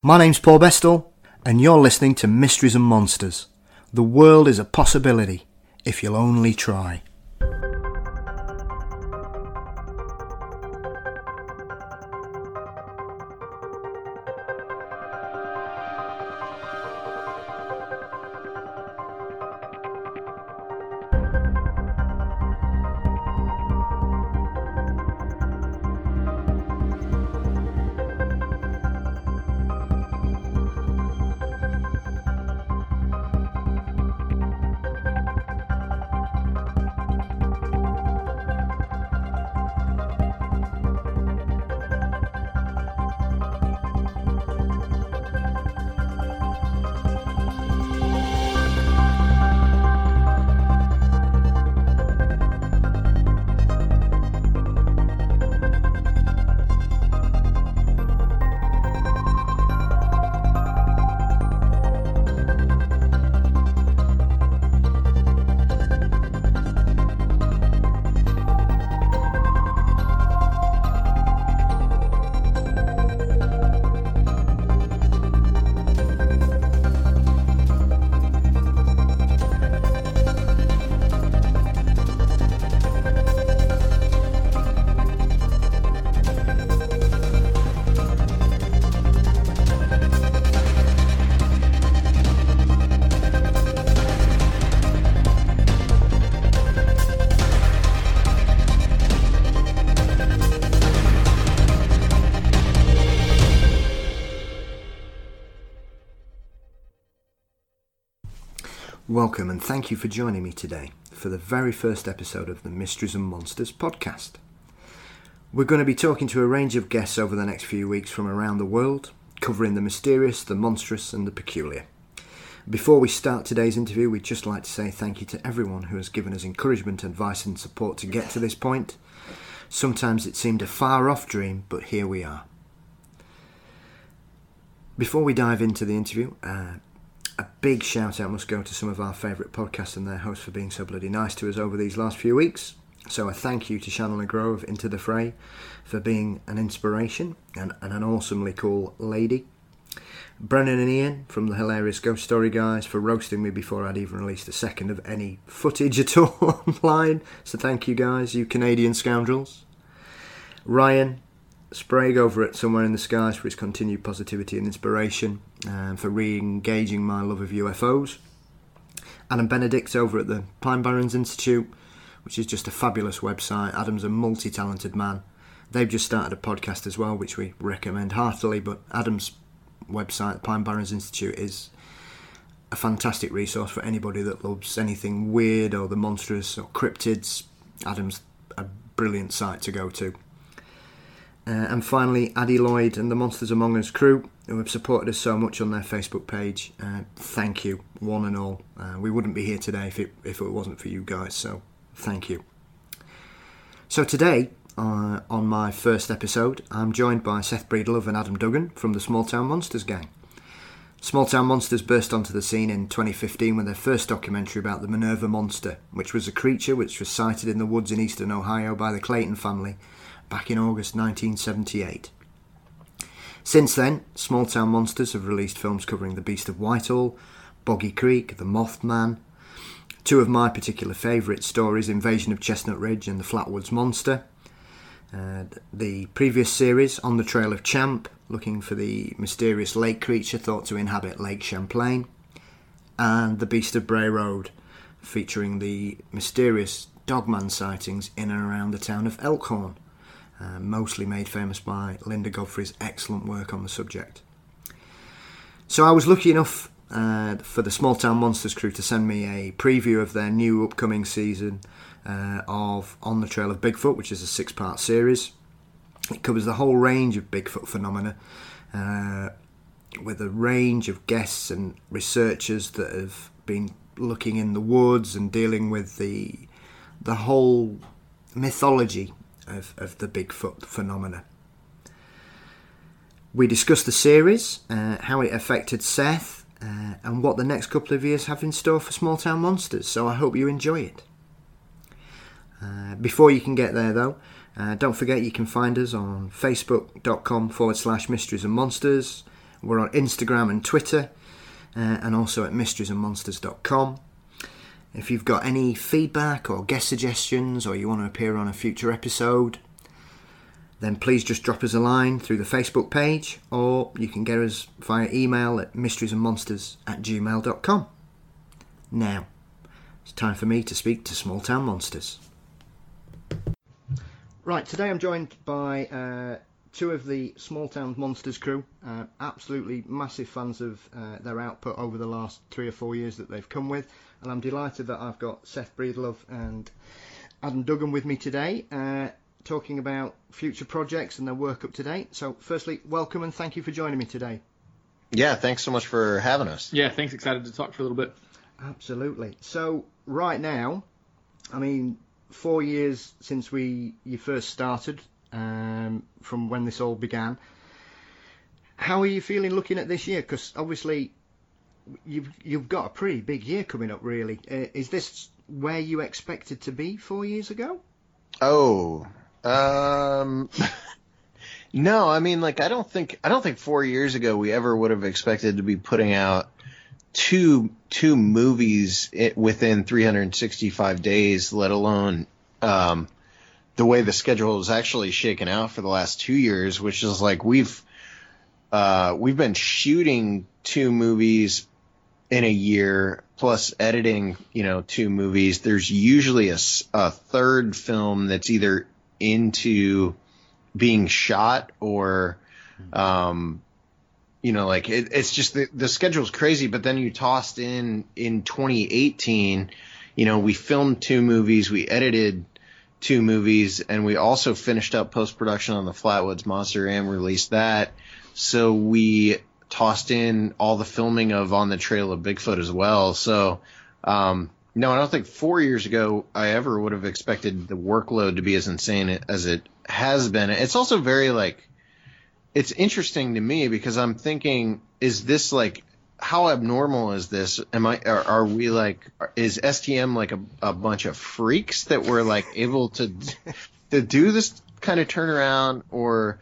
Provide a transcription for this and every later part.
My name's Paul Bestall, and you're listening to Mysteries and Monsters. The world is a possibility, if you'll only try. Welcome and thank you for joining me today for the very first episode of the Mysteries and Monsters podcast. We're going to be talking to a range of guests over the next few weeks from around the world, covering the mysterious, the monstrous and the peculiar. Before we start today's interview, we'd just like to say thank you to everyone who has given us encouragement, advice and support to get to this point. Sometimes it seemed a far-off dream, but here we are. Before we dive into the interview, a big shout out must go to some of our favourite podcasts and their hosts for being so bloody nice to us over these last few weeks. So a thank you to Shannon Legro of Into the Fray for being an inspiration and an awesomely cool lady. Brennan and Ian from the hilarious Ghost Story Guys for roasting me before I'd even released a second of any footage at all online. So thank you guys, you Canadian scoundrels. Ryan Sprague over at Somewhere in the Skies for his continued positivity and inspiration, for re-engaging my love of UFOs. Adam Benedict over at the Pine Barrens Institute, which is just a fabulous website. Adam's a multi-talented man. They've just started a podcast as well, which we recommend heartily, but Adam's website, the Pine Barrens Institute, is a fantastic resource for anybody that loves anything weird or the monstrous or cryptids. Adam's a brilliant site to go to. And finally, Addie Lloyd and the Monsters Among Us crew, who have supported us so much on their Facebook page. Thank you, one and all. We wouldn't be here today if it wasn't for you guys, so thank you. So today, on my first episode, I'm joined by Seth Breedlove and Adam Duggan from the Small Town Monsters gang. Small Town Monsters burst onto the scene in 2015 with their first documentary about the Minerva Monster, which was a creature which was sighted in the woods in eastern Ohio by the Clayton family back in August 1978. Since then, Small Town Monsters have released films covering the Beast of Whitehall, Boggy Creek, the Mothman. Two of my particular favourite stories, Invasion of Chestnut Ridge and the Flatwoods Monster. The previous series, On the Trail of Champ, looking for the mysterious lake creature thought to inhabit Lake Champlain. And The Beast of Bray Road, featuring the mysterious dogman sightings in and around the town of Elkhorn. Mostly made famous by Linda Godfrey's excellent work on the subject. So I was lucky enough for the Small Town Monsters crew to send me a preview of their new upcoming season of On the Trail of Bigfoot, which is a 6-part series. It covers the whole range of Bigfoot phenomena, with a range of guests and researchers that have been looking in the woods and dealing with the whole mythology of the Bigfoot phenomena. We discussed the series, how it affected Seth, and what the next couple of years have in store for Small Town Monsters, so I hope you enjoy it. Before you can get there though, don't forget you can find us on facebook.com/mysteries and monsters, We're on Instagram and Twitter, and also at mysteriesandmonsters.com. If you've got any feedback or guest suggestions, or you want to appear on a future episode, then please just drop us a line through the Facebook page, or you can get us via email at mysteriesandmonsters@gmail.com. Now, it's time for me to speak to Small Town Monsters. Right, today I'm joined by two of the Small Town Monsters crew. Absolutely massive fans of their output over the last 3 or 4 years that they've come with, and I'm delighted that I've got Seth Breedlove and Adam Duggan with me today, talking about future projects and their work up to date. So firstly, welcome and thank you for joining me today. Yeah, thanks so much for having us. Yeah, thanks. Excited to talk for a little bit. Absolutely. So right now, I mean, 4 years since you first started, from when this all began. How are you feeling looking at this year? Because obviously you've got a pretty big year coming up, really. Is this where you expected to be 4 years ago? Oh, no. I mean, like, I don't think 4 years ago we ever would have expected to be putting out two movies within 365 days, let alone the way the schedule is actually shaken out for the last 2 years, which is like we've been shooting 2 movies in a year plus editing, 2 movies. There's usually a third film that's either into being shot or, it's just the schedule's crazy. But then you tossed in 2018, we filmed 2 movies, we edited 2 movies, and we also finished up post-production on the Flatwoods Monster and released that. So we tossed in all the filming of On the Trail of Bigfoot as well. So, no, I don't think 4 years ago I ever would have expected the workload to be as insane as it has been. It's also very, it's interesting to me because I'm thinking, is this how abnormal is this? Are we is STM like a bunch of freaks that were able to do this kind of turnaround, or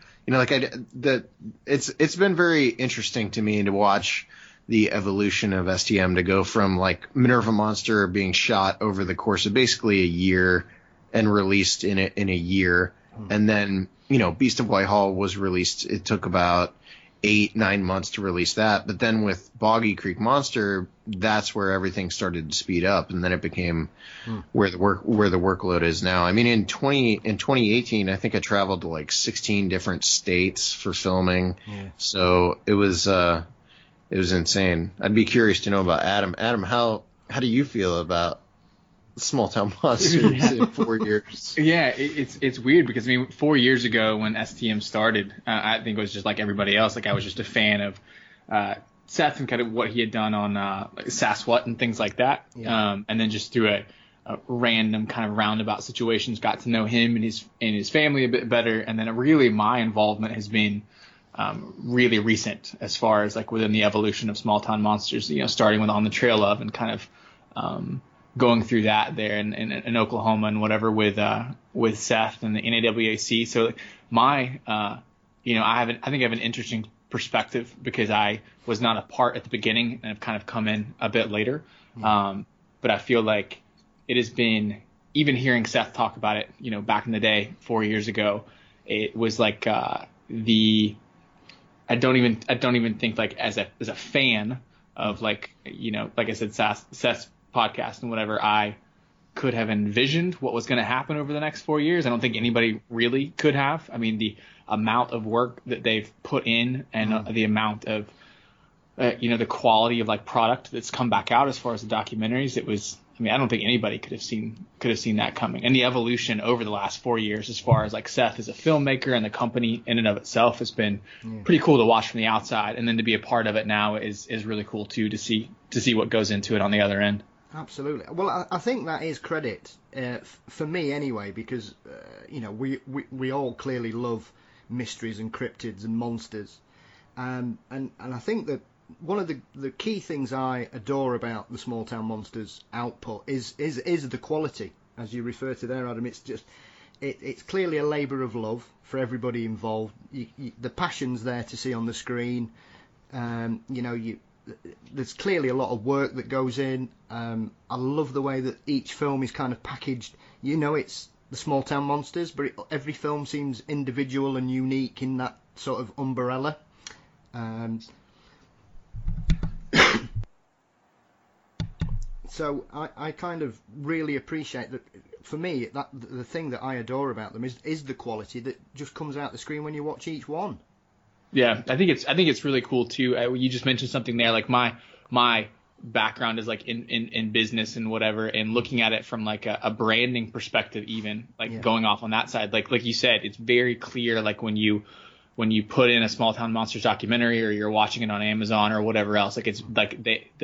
it's been very interesting to me to watch the evolution of STM to go from Minerva Monster being shot over the course of basically a year and released in a year, and then Beast of Whitehall was released. It took about 8-9 months to release that, but then with Boggy Creek Monster, that's where everything started to speed up, and then it became where the workload is now. I mean, in 2018, I think I traveled to 16 different states for filming, so it was insane. I'd be curious to know about Adam. Adam, how do you feel about Small Town Monsters in 4 years? Yeah, it's weird because 4 years ago when STM started, I think it was just like everybody else. I was just a fan of Seth and kind of what he had done on Sasquatch and things like that. Yeah. And then just through a random kind of roundabout situations, got to know him and his family a bit better. And then really my involvement has been really recent as far as within the evolution of Small Town Monsters. Starting with On the Trail of and kind of going through that there in Oklahoma and whatever with Seth and the NAWAC. So I think I have an interesting perspective because I was not a part at the beginning and have kind of come in a bit later. But I feel like it has been, even hearing Seth talk about it, back in the day, 4 years ago, it was I don't even think as a fan of like I said, Seth's podcast and whatever, I could have envisioned what was going to happen over the next 4 years. I don't think anybody really could have. I mean, the amount of work that they've put in and the amount of the quality of product that's come back out as far as the documentaries, it was, I don't think anybody could have seen that coming. And the evolution over the last 4 years as far as Seth as a filmmaker and the company in and of itself has been pretty cool to watch from the outside, and then to be a part of it now is really cool too, to see what goes into it on the other end. Absolutely. Well, I think that is credit for me anyway, because we all clearly love mysteries and cryptids and monsters, and I think that one of the key things I adore about the Small Town Monsters output is the quality, as you refer to there, Adam. It's just it's clearly a labour of love for everybody involved. The passion's there to see on the screen. There's clearly a lot of work that goes in. I love the way that each film is kind of packaged. It's the Small Town Monsters, but every film seems individual and unique in that sort of umbrella. So I kind of really appreciate that. For me, that the thing that I adore about them is the quality that just comes out the screen when you watch each one. Yeah, I think it's really cool too. You just mentioned something there, like my background is like in business and whatever, and looking at it from like a branding perspective, even like going off on that side, like you said, it's very clear. Like when you put in a Small Town Monsters documentary, or you're watching it on Amazon or whatever else, like it's like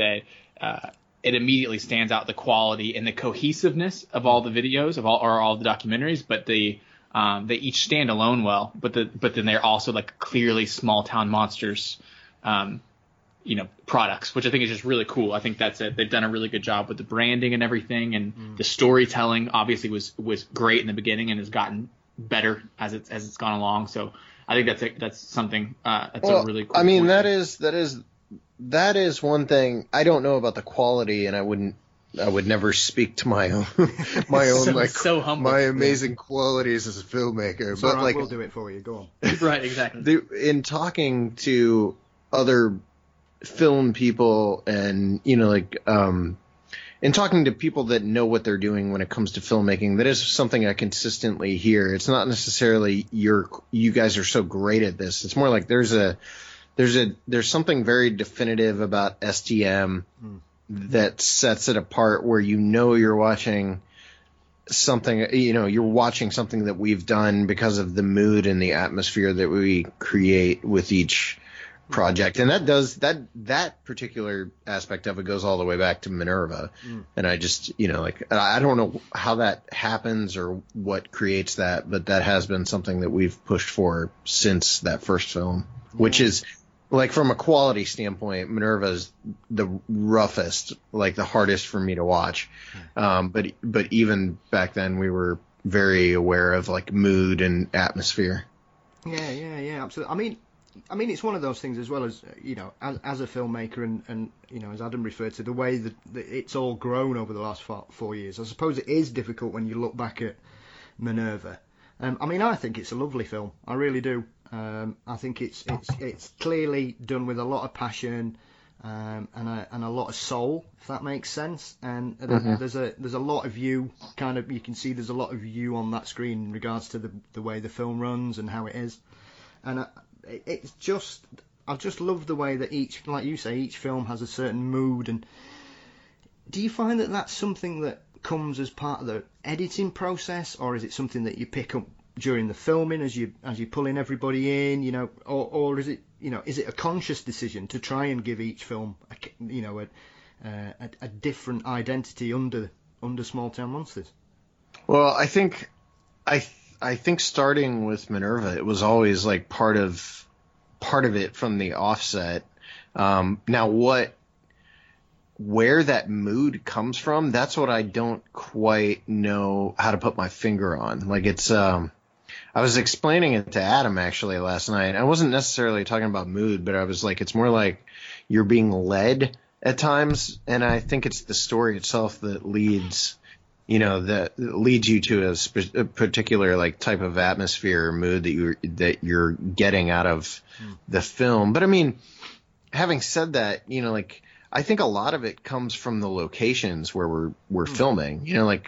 it immediately stands out, the quality and the cohesiveness of all the videos of all the documentaries, but they each stand alone well, but then they're also like clearly Small Town Monsters, products, which I think is just really cool. I think that's it. They've done a really good job with the branding and everything, and the storytelling obviously was great in the beginning and has gotten better as it's gone along. So I think that's something that's a really cool. I mean, that is one thing. I don't know about the quality, and I would never speak to my own so humble. my amazing qualities as a filmmaker. So but we'll do it for you. Go on. Right, exactly. In talking to other film people, and in talking to people that know what they're doing when it comes to filmmaking, that is something I consistently hear. It's not necessarily you guys are so great at this. It's more like there's something very definitive about STM that sets it apart, where you're watching something, you're watching something that we've done because of the mood and the atmosphere that we create with each project. And that particular aspect of it goes all the way back to Minerva. And I just, I don't know how that happens or what creates that, but that has been something that we've pushed for since that first film, which is, like, from a quality standpoint, Minerva is the roughest, like the hardest for me to watch. But even back then, we were very aware of like mood and atmosphere. Yeah, absolutely. I mean, it's one of those things as well as as a filmmaker and as Adam referred to, the way that it's all grown over the last 4 years. I suppose it is difficult when you look back at Minerva. I think it's a lovely film. I really do. I think it's clearly done with a lot of passion and a lot of soul, if that makes sense. And there's a lot of you can see there's a lot of you on that screen in regards to the way the film runs and how it is. And it's just, I just love the way that each, like you say, each film has a certain mood. And do you find that that's something that comes as part of the editing process, or is it something that you pick up during the filming as you pulling everybody in, or is it is it a conscious decision to try and give each film a different identity under Small Town Monsters? Well, I think starting with Minerva, it was always like part of it from the offset. Now where that mood comes from, that's what I don't quite know how to put my finger on. Like, it's I was explaining it to Adam actually last night. I wasn't necessarily talking about mood, but I was like, it's more like you're being led at times, and I think it's the story itself that leads you to a particular like type of atmosphere or mood that you're getting out of the film. But I mean, having said that, I think a lot of it comes from the locations where we're filming.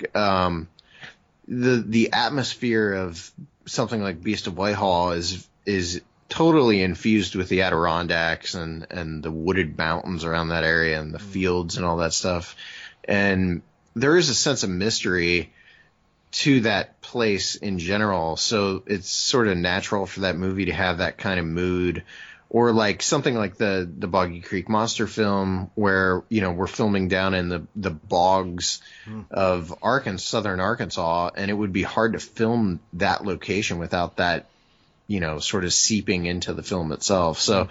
The atmosphere of something like Beast of Whitehall is totally infused with the Adirondacks and the wooded mountains around that area and the fields and all that stuff. And there is a sense of mystery to that place in general. So it's sort of natural for that movie to have that kind of mood. Or like something like the Boggy Creek Monster film, where, we're filming down in the bogs of southern Arkansas, and it would be hard to film that location without that, sort of seeping into the film itself. So,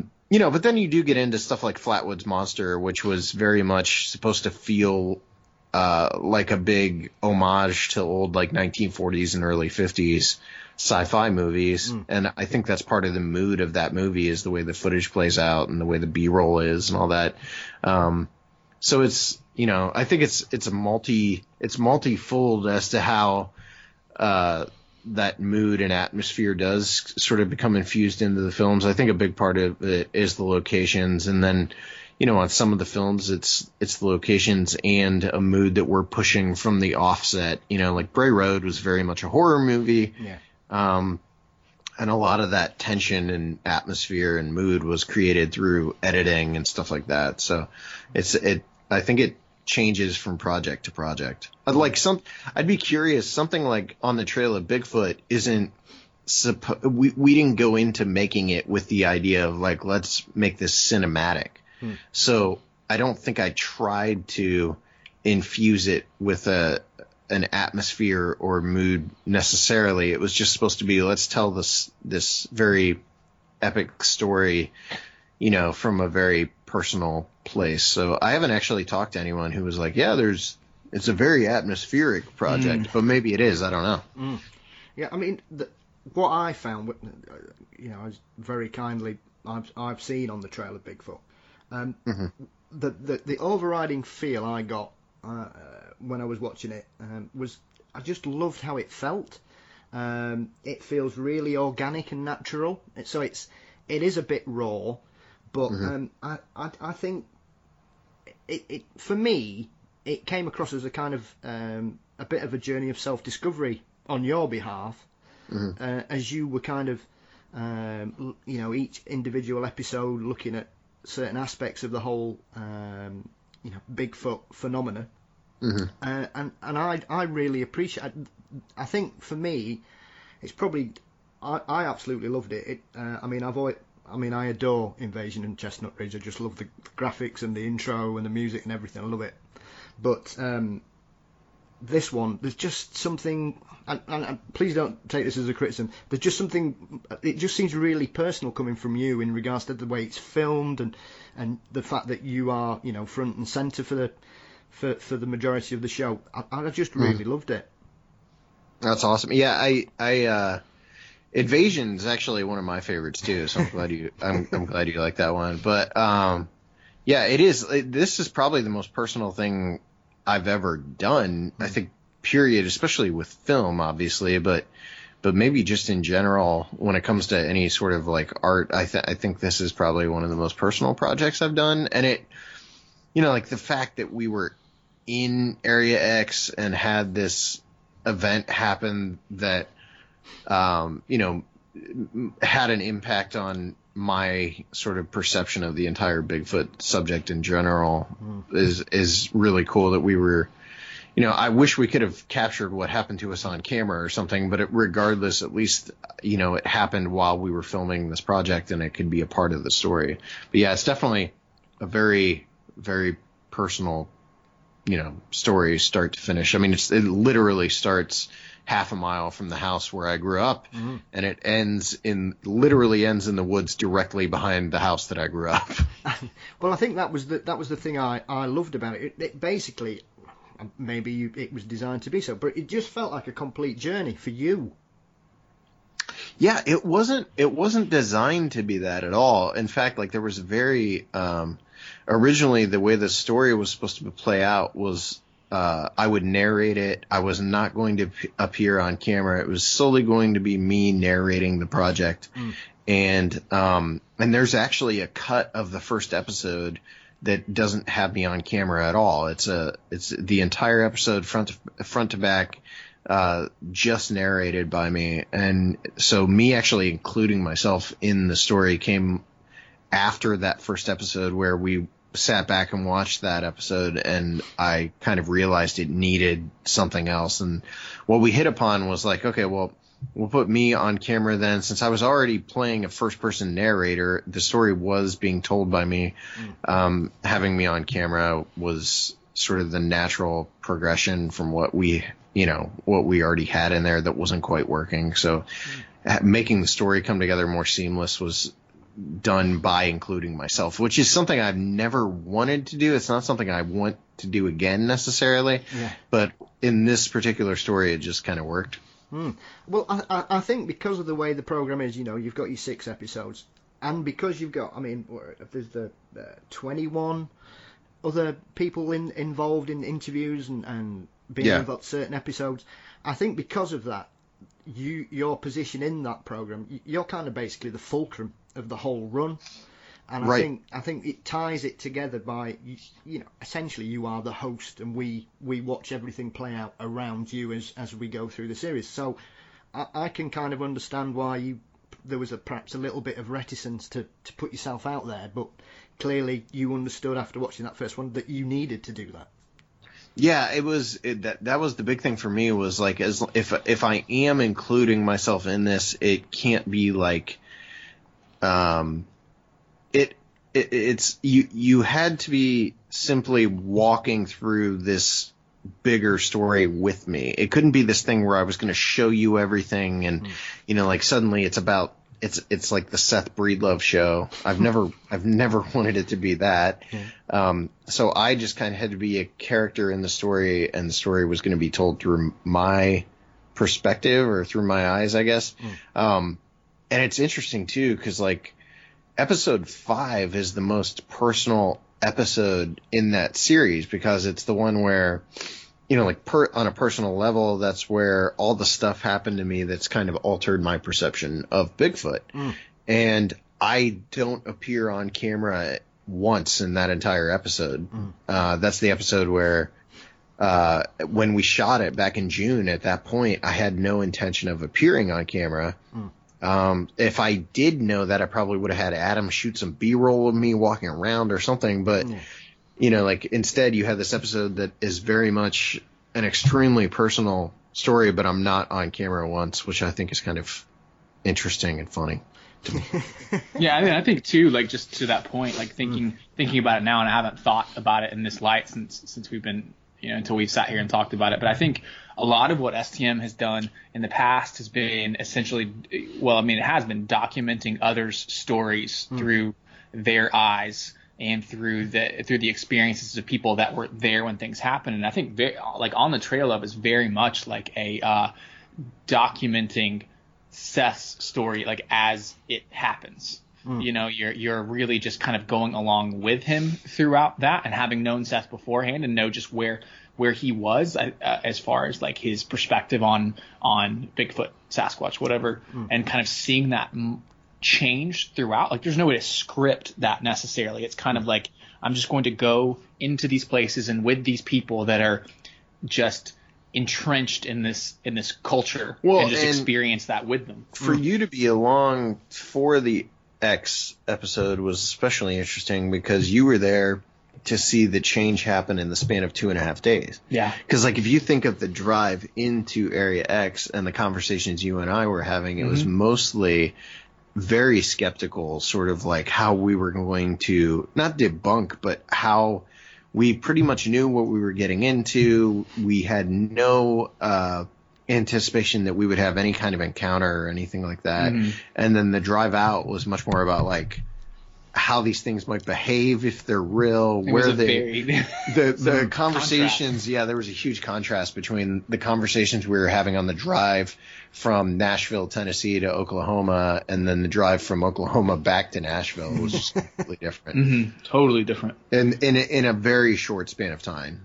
but then you do get into stuff like Flatwoods Monster, which was very much supposed to feel like a big homage to old like 1940s and early 50s sci-fi movies. And I think that's part of the mood of that movie is the way the footage plays out and the way the B-roll is and all that. So it's, you know, I think it's multifold as to how that mood and atmosphere does sort of become infused into the films. I think a big part of it is the locations, and then, you know, on some of the films it's the locations and a mood that we're pushing from the offset. You know, like Bray Road was very much a horror movie. Yeah. And a lot of that tension and atmosphere and mood was created through editing and stuff like that. So I think it changes from project to project. I'd be curious, something like On the Trail of Bigfoot isn't we didn't go into making it with the idea of like, let's make this cinematic. So I don't think I tried to infuse it with an atmosphere or mood necessarily. It was just supposed to be, let's tell this very epic story, you know, from a very personal place. So I haven't actually talked to anyone who was like, yeah, it's a very atmospheric project, but maybe it is. I don't know. Yeah, I mean, what I found, you know, is very kindly, I've seen On the Trail of Bigfoot. The overriding feel I got when I was watching it was I just loved how it felt. It feels really organic and natural. So it is a bit raw, but I think it for me it came across as a kind of a bit of a journey of self-discovery on your behalf, as you were kind of you know, each individual episode looking at certain aspects of the whole you know, Bigfoot phenomena. And I really appreciate. I think for me, it's probably I absolutely loved it. I mean, I adore Invasion and Chestnut Ridge. I just love the graphics and the intro and the music and everything. I love it. But this one, there's just something, and please don't take this as a criticism, there's just something, it just seems really personal coming from you in regards to the way it's filmed and the fact that you are, you know, front and centre for the majority of the show. I just really loved it. That's awesome. Yeah, I Invasion is actually one of my favorites too, so I'm glad you like that one. But yeah, it is. This is probably the most personal thing I've ever done. I think, period, especially with film, obviously, but maybe just in general when it comes to any sort of like art. I think this is probably one of the most personal projects I've done, and it, you know, like the fact that we were in Area X and had this event happen that you know, had an impact on my sort of perception of the entire Bigfoot subject in general is really cool. That we were, you know, I wish we could have captured what happened to us on camera or something, but regardless, at least, you know, it happened while we were filming this project and it could be a part of the story. But yeah, it's definitely a very, very personal, you know, story start to finish. I mean, it literally starts half a mile from the house where I grew up, and it literally ends in the woods directly behind the house that I grew up. Well, I think that was the thing I loved about it. It basically, maybe it was designed to be so, but it just felt like a complete journey for you. Yeah, it wasn't designed to be that at all. In fact, like there was very originally the way the story was supposed to play out was I would narrate it. I was not going to appear on camera. It was solely going to be me narrating the project. And there's actually a cut of the first episode that doesn't have me on camera at all. It's the entire episode front to back, just narrated by me. And so me actually including myself in the story came after that first episode, where we sat back and watched that episode, and I kind of realized it needed something else. And what we hit upon was like, okay, well, we'll put me on camera then. Since I was already playing a first-person narrator, the story was being told by me. Having me on camera was sort of the natural progression from what we already had in there that wasn't quite working. So making the story come together more seamless was done by including myself, which is something I've never wanted to do. It's not something I want to do again necessarily, but in this particular story, it just kind of worked. Well, I think because of the way the program is, you've got your 6 episodes, and because you've got, there's the 21 other people involved in interviews and being involved in certain episodes. I think because of that, your position in that program, you're kind of basically the fulcrum of the whole run. And I think it ties it together by, essentially you are the host, and we watch everything play out around you as we go through the series. So I can kind of understand why there was perhaps a little bit of reticence to put yourself out there, but clearly you understood after watching that first one that you needed to do that. Yeah, that was the big thing for me, was like, if I am including myself in this, it can't be like, it's you had to be simply walking through this bigger story with me. It couldn't be this thing where I was going to show you everything and like suddenly it's like the Seth Breedlove show. I've never wanted it to be that. So I just kind of had to be a character in the story, and the story was going to be told through my perspective, or through my eyes, I guess. And it's interesting too, because like episode 5 is the most personal episode in that series, because it's the one where, on a personal level, that's where all the stuff happened to me that's kind of altered my perception of Bigfoot. And I don't appear on camera once in that entire episode. That's the episode where, when we shot it back in June, at that point, I had no intention of appearing on camera. If I did know that, I probably would have had Adam shoot some B-roll of me walking around or something. But, like instead you have this episode that is very much an extremely personal story, but I'm not on camera once, which I think is kind of interesting and funny to me. Yeah, I think too, like just to that point, like thinking about it now, and I haven't thought about it in this light since we've been, until we've sat here and talked about it. But I think a lot of what STM has done in the past has been essentially, it has been documenting others' stories through their eyes and through the experiences of people that were there when things happened. And I think like On the Trail of is very much like a documenting Seth's story, like as it happens. You're really just kind of going along with him throughout that, and having known Seth beforehand and know just where he was as far as like his perspective on Bigfoot, Sasquatch, whatever, and kind of seeing that change throughout. Like there's no way to script that necessarily. It's kind of like, I'm just going to go into these places and with these people that are just entrenched in this culture, and just experience that with them. For you to be along for the X episode was especially interesting, because you were there to see the change happen in the span of 2.5 days. Yeah. Because like if you think of the drive into Area X and the conversations you and I were having, it was mostly very skeptical, sort of like how we were going to not debunk, but how we pretty much knew what we were getting into. We had no anticipation that we would have any kind of encounter or anything like that. And then the drive out was much more about like how these things might behave if they're real, where they the conversations. Yeah, there was a huge contrast between the conversations we were having on the drive from Nashville, Tennessee to Oklahoma, and then the drive from Oklahoma back to Nashville. It was just completely different. Totally different. And in a very short span of time.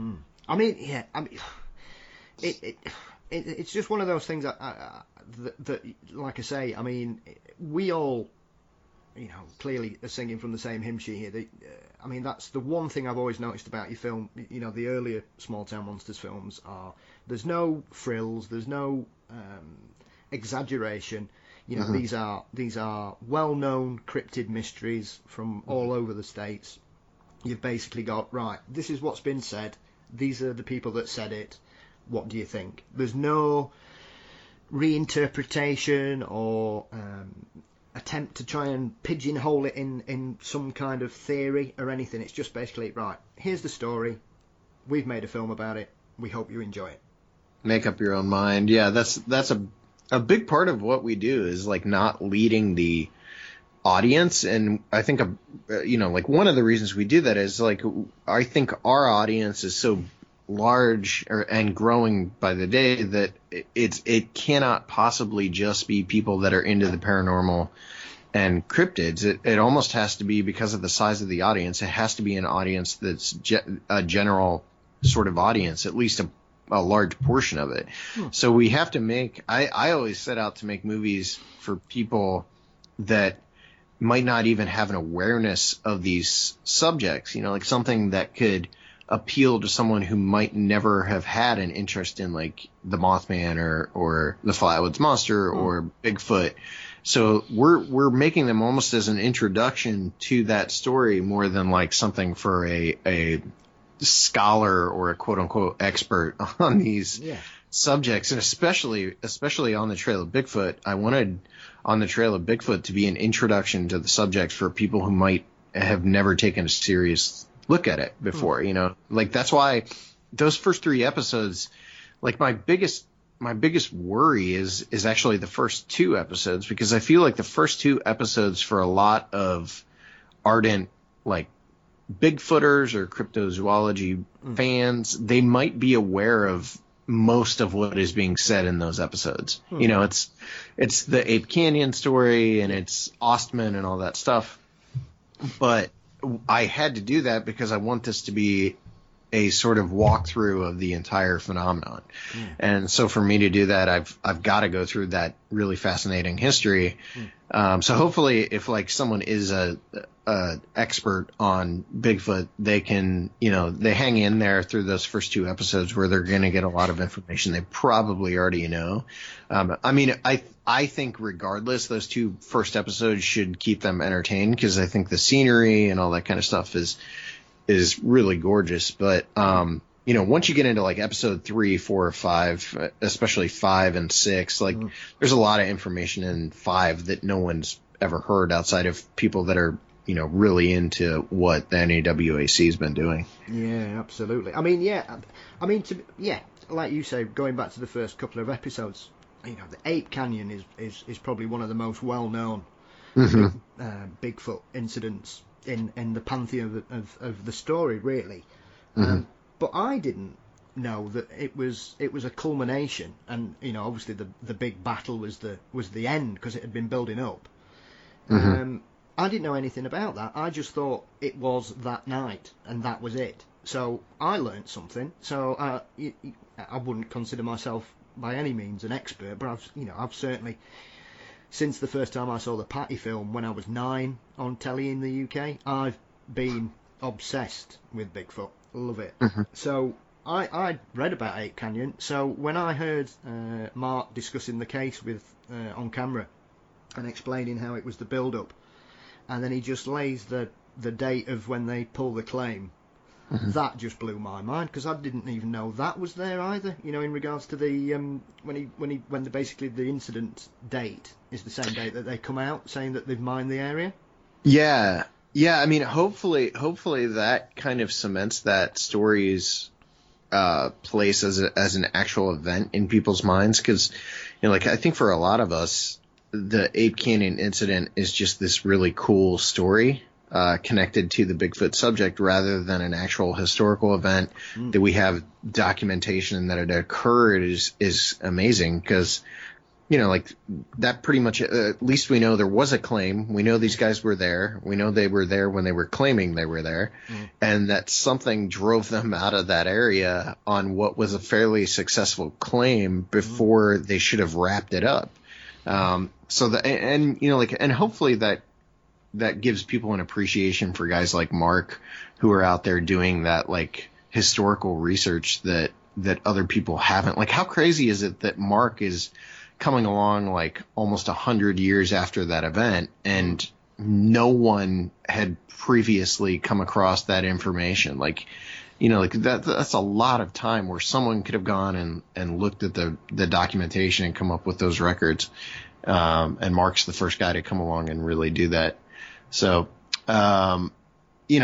It's just one of those things that like I say, we all, clearly are singing from the same hymn sheet here. That's the one thing I've always noticed about your film. The earlier Small Town Monsters films there's no frills, there's no exaggeration. These are well-known cryptid mysteries from all over the states. You've basically got, right, this is what's been said. These are the people that said it. What do you think? There's no reinterpretation or attempt to try and pigeonhole it in some kind of theory or anything. It's just basically, right, here's the story. We've made a film about it. We hope you enjoy it. Make up your own mind. Yeah, that's a big part of what we do, is like not leading the audience. And I think, like one of the reasons we do that is like, I think our audience is so large and growing by the day that it cannot possibly just be people that are into the paranormal and cryptids. It almost has to be, because of the size of the audience, it has to be an audience that's a general sort of audience, at least a large portion of it. So we have to make, I always set out to make movies for people that might not even have an awareness of these subjects, like something that could appeal to someone who might never have had an interest in like the Mothman or the Flatwoods Monster or Bigfoot. So we're making them almost as an introduction to that story more than like something for a scholar or a quote unquote expert on these subjects. And especially on the Trail of Bigfoot, I wanted On the Trail of Bigfoot to be an introduction to the subject for people who might have never taken a serious look at it before, like that's why those first 3 episodes, like my biggest worry is actually the first 2 episodes, because I feel like the first 2 episodes for a lot of ardent like Bigfooters or cryptozoology fans, they might be aware of most of what is being said in those episodes. It's the Ape Canyon story and it's Ostman and all that stuff. But I had to do that because I want this to be a sort of walkthrough of the entire phenomenon. And so for me to do that, I've got to go through that really fascinating history. So hopefully if like someone is a expert on Bigfoot, they can, they hang in there through those first 2 episodes where they're going to get a lot of information they probably already know. I think regardless, those 2 first episodes should keep them entertained, because I think the scenery and all that kind of stuff is really gorgeous. But, once you get into like episode 3, 4, or 5, especially 5 and 6, like there's a lot of information in 5 that no one's ever heard outside of people that are, really into what the NAWAC has been doing. Yeah, absolutely. Like you say, going back to the first couple of episodes, the Ape Canyon is probably one of the most well-known Bigfoot incidents in the pantheon of the story, really. But I didn't know that it was a culmination, and obviously the big battle was the end, because it had been building up. I didn't know anything about that. I just thought it was that night and that was it. So I learnt something. So I wouldn't consider myself by any means an expert, but I've certainly, since the first time I saw the Patty film when I was 9 on telly in the UK, I've been obsessed with Bigfoot. Love it. So I read about Ape Canyon. So when I heard Mark discussing the case with on camera and explaining how it was the build-up, and then he just lays the date of when they pull the claim, that just blew my mind, because I didn't even know that was there either. In regards to the when basically the incident date is the same date that they come out saying that they've mined the area. Yeah. I mean, hopefully that kind of cements that story's place as an actual event in people's minds, because I think for a lot of us, the Ape Canyon incident is just this really cool story connected to the Bigfoot subject, rather than an actual historical event that we have documentation that it occurred is amazing, because that pretty much, at least we know there was a claim. We know these guys were there. We know they were there when they were claiming they were there, and that something drove them out of that area on what was a fairly successful claim before they should have wrapped it up. And hopefully that gives people an appreciation for guys like Mark, who are out there doing that like historical research that other people haven't. Like, how crazy is it that Mark is coming along like almost 100 years after that event, and no one had previously come across that information? That's a lot of time where someone could have gone and looked at the documentation and come up with those records. And Mark's the first guy to come along and really do that. So, and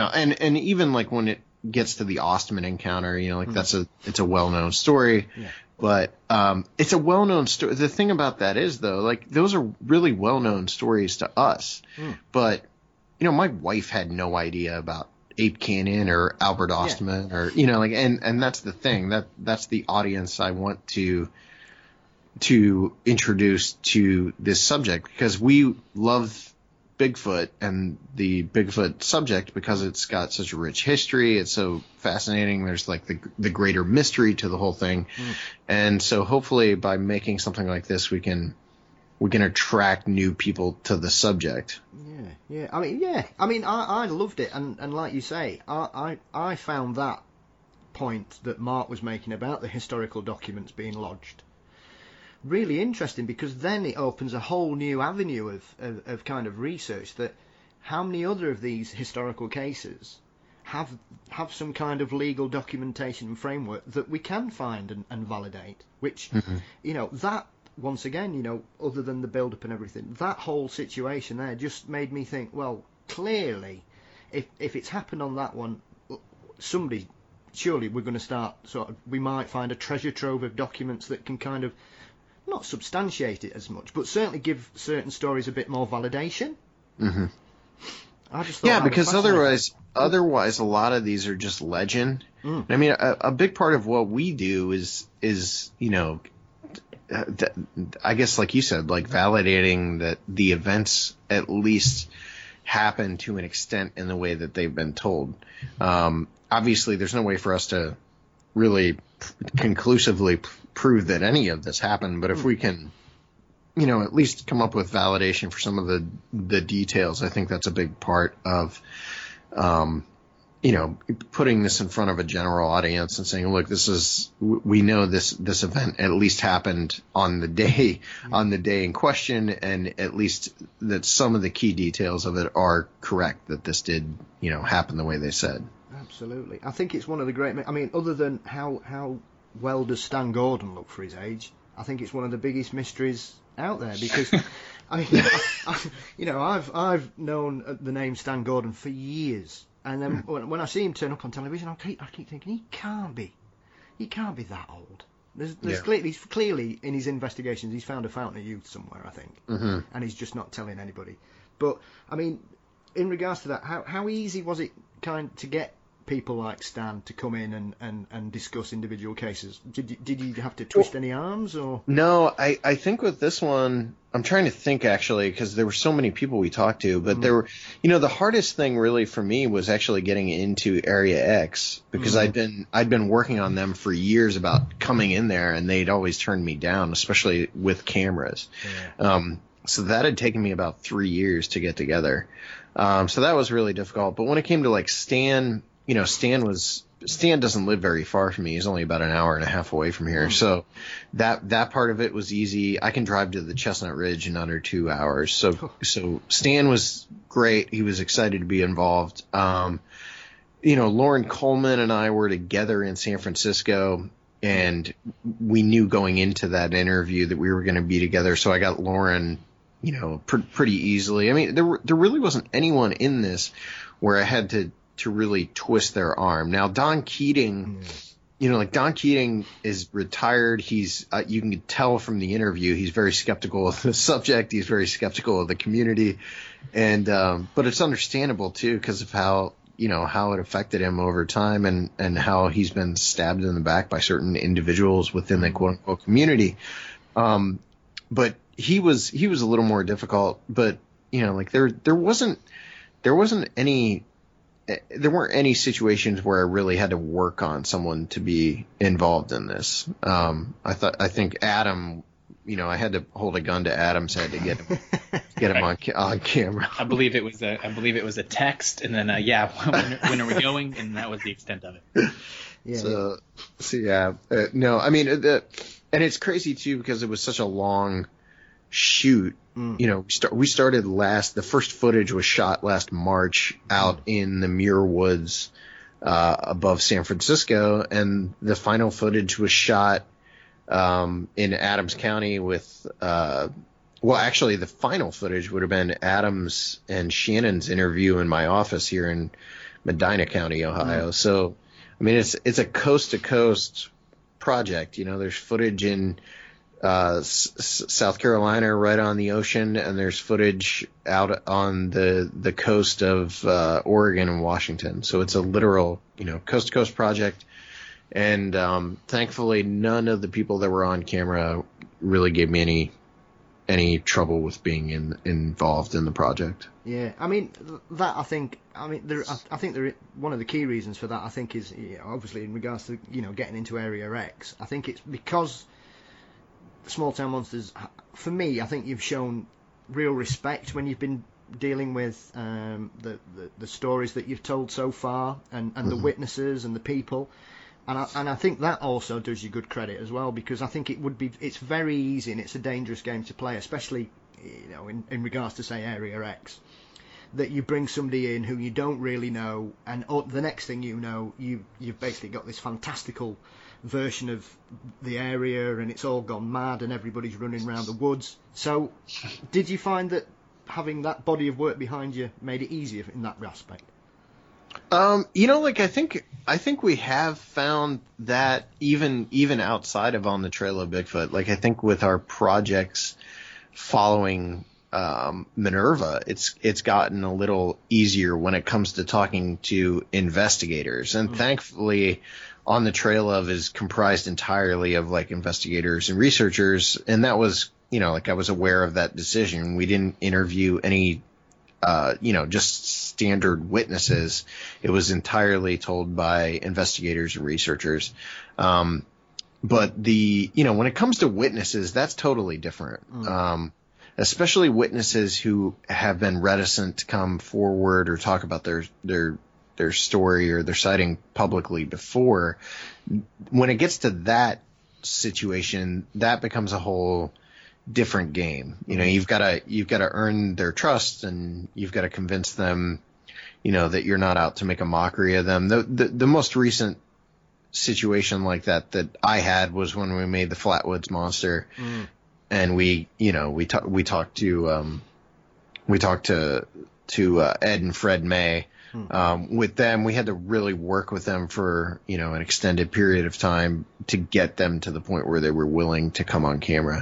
even like when it gets to the Ostman encounter, it's a well-known story. But it's a well-known story. The thing about that is, though, like, those are really well-known stories to us. But, you know, my wife had no idea about Abe Cannon or Albert Ostman or, you know, like, and that's the thing. That's the audience I want to introduce to this subject, because we love Bigfoot and the Bigfoot subject because it's got such a rich history. It's so fascinating. There's like the greater mystery to the whole thing. And so hopefully by making something like this, we can attract new people to the subject. I mean, I loved it. And like you say, I found that point that Mark was making about the historical documents being lodged really interesting, because then it opens a whole new avenue of kind of research, that how many other of these historical cases have some kind of legal documentation and framework that we can find and validate, which, you know, that, once again, you know, other than the build-up and everything, that whole situation there just made me think, well, clearly, if it's happened on that one, somebody, surely we're going to start we might find a treasure trove of documents that can kind of not substantiate it as much, but certainly give certain stories a bit more validation. I just thought because otherwise a lot of these are just legend. I mean, a big part of what we do is you know, I guess, like you said, like validating that the events at least happen to an extent in the way that they've been told. Obviously, there's no way for us to really conclusively prove that any of this happened, but if we can, you know, at least come up with validation for some of the details, I think that's a big part of, you know, putting this in front of a general audience and saying, look, we know this event at least happened on the day in question, and at least that some of the key details of it are correct, that this did, you know, happen the way they said. Absolutely. I think it's one of the great, I mean, other than how well does Stan Gordon look for his age, I think it's one of the biggest mysteries out there, because I mean, you know, I've known the name Stan Gordon for years, and then when I see him turn up on television, I keep thinking he can't be that old. There's clearly in his investigations he's found a fountain of youth somewhere, I think, and he's just not telling anybody. But I mean, in regards to that, how easy was it to get people like Stan to come in and discuss individual cases? Did you have to twist any arms, or? No, I think with this one, I'm trying to think actually, because there were so many people we talked to, but there were, you know, the hardest thing really for me was actually getting into Area X, because I'd been working on them for years about coming in there, and they'd always turned me down, especially with cameras. So that had taken me about 3 years to get together. So that was really difficult. But when it came to like Stan, you know, Stan doesn't live very far from me. He's only about an hour and a half away from here. So that part of it was easy. I can drive to the Chestnut Ridge in under 2 hours. So Stan was great. He was excited to be involved. You know, Lauren Coleman and I were together in San Francisco, and we knew going into that interview that we were going to be together. So I got Lauren, you know, pretty easily. I mean, there really wasn't anyone in this where I had to really twist their arm. Now, Don Keating, you know, like Don Keating is retired. He's, you can tell from the interview, he's very skeptical of the subject. He's very skeptical of the community. And, but it's understandable too, because of how, you know, how it affected him over time, and how he's been stabbed in the back by certain individuals within the quote unquote community. But he was a little more difficult, but you know, like there weren't any situations where I really had to work on someone to be involved in this. I think Adam, you know, I had to hold a gun to Adam's head to get him on camera. I believe it was a text, and then when are we going? And that was the extent of it. No, I mean, and it's crazy too, because it was such a long shoot. You know, we started the first footage was shot last March out in the Muir Woods above San Francisco, and the final footage was shot in Adams County with actually the final footage would have been Adams and Shannon's interview in my office here in Medina County, Ohio. So I mean, it's a coast to coast project. You know, there's footage in South Carolina right on the ocean, and there's footage out on the coast of Oregon and Washington. So it's a literal, you know, coast to coast project. And thankfully, none of the people that were on camera really gave me any trouble with being involved in the project. Yeah, I mean that. I think one of the key reasons for that, I think, is, you know, obviously in regards to, you know, getting into Area X. I think it's because Small Town Monsters, for me, I think you've shown real respect when you've been dealing with the stories that you've told so far, and the witnesses and the people. And I think that also does you good credit as well, because I think it's very easy and it's a dangerous game to play, especially, you know, in regards to, say, Area X, that you bring somebody in who you don't really know, and the next thing you know, you've basically got this fantastical version of the area, and it's all gone mad and everybody's running around the woods. So did you find that having that body of work behind you made it easier in that aspect? You know, like I think we have found that even outside of On the Trail of Bigfoot, like I think with our projects following Minerva, it's gotten a little easier when it comes to talking to investigators, and thankfully On the Trail of is comprised entirely of like investigators and researchers, and that was, you know, like I was aware of that decision. We didn't interview any you know, just standard witnesses. It was entirely told by investigators and researchers. But you know, when it comes to witnesses, that's totally different. Especially witnesses who have been reticent to come forward or talk about their story or their sighting publicly before. When it gets to that situation, that becomes a whole different game. You know, you've got to earn their trust, and you've got to convince them, you know, that you're not out to make a mockery of them. The most recent situation like that I had was when we made the Flatwoods Monster, and we talked to Ed and Fred May. With them, we had to really work with them for, you know, an extended period of time to get them to the point where they were willing to come on camera.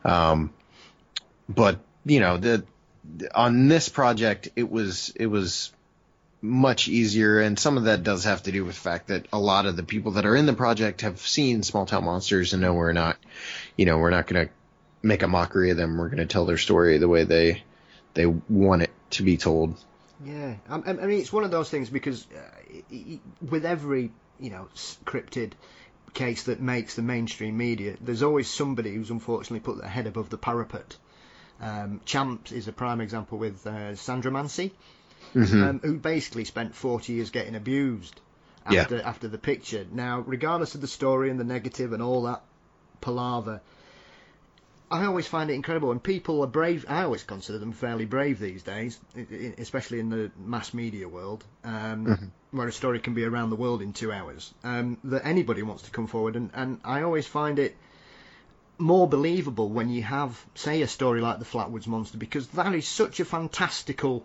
But you know, on this project, it was much easier, and some of that does have to do with the fact that a lot of the people that are in the project have seen Small Town Monsters and know we're not going to make a mockery of them. We're going to tell their story the way they want it to be told. Yeah, I mean, it's one of those things, because with every, you know, cryptid case that makes the mainstream media, there's always somebody who's unfortunately put their head above the parapet. Champ is a prime example with Sandra Mancy, who basically spent 40 years getting abused after the picture. Now, regardless of the story and the negative and all that palaver, I always find it incredible, and people are brave. I always consider them fairly brave these days, especially in the mass media world, where a story can be around the world in 2 hours, that anybody wants to come forward. And I always find it more believable when you have, say, a story like the Flatwoods Monster, because that is such a fantastical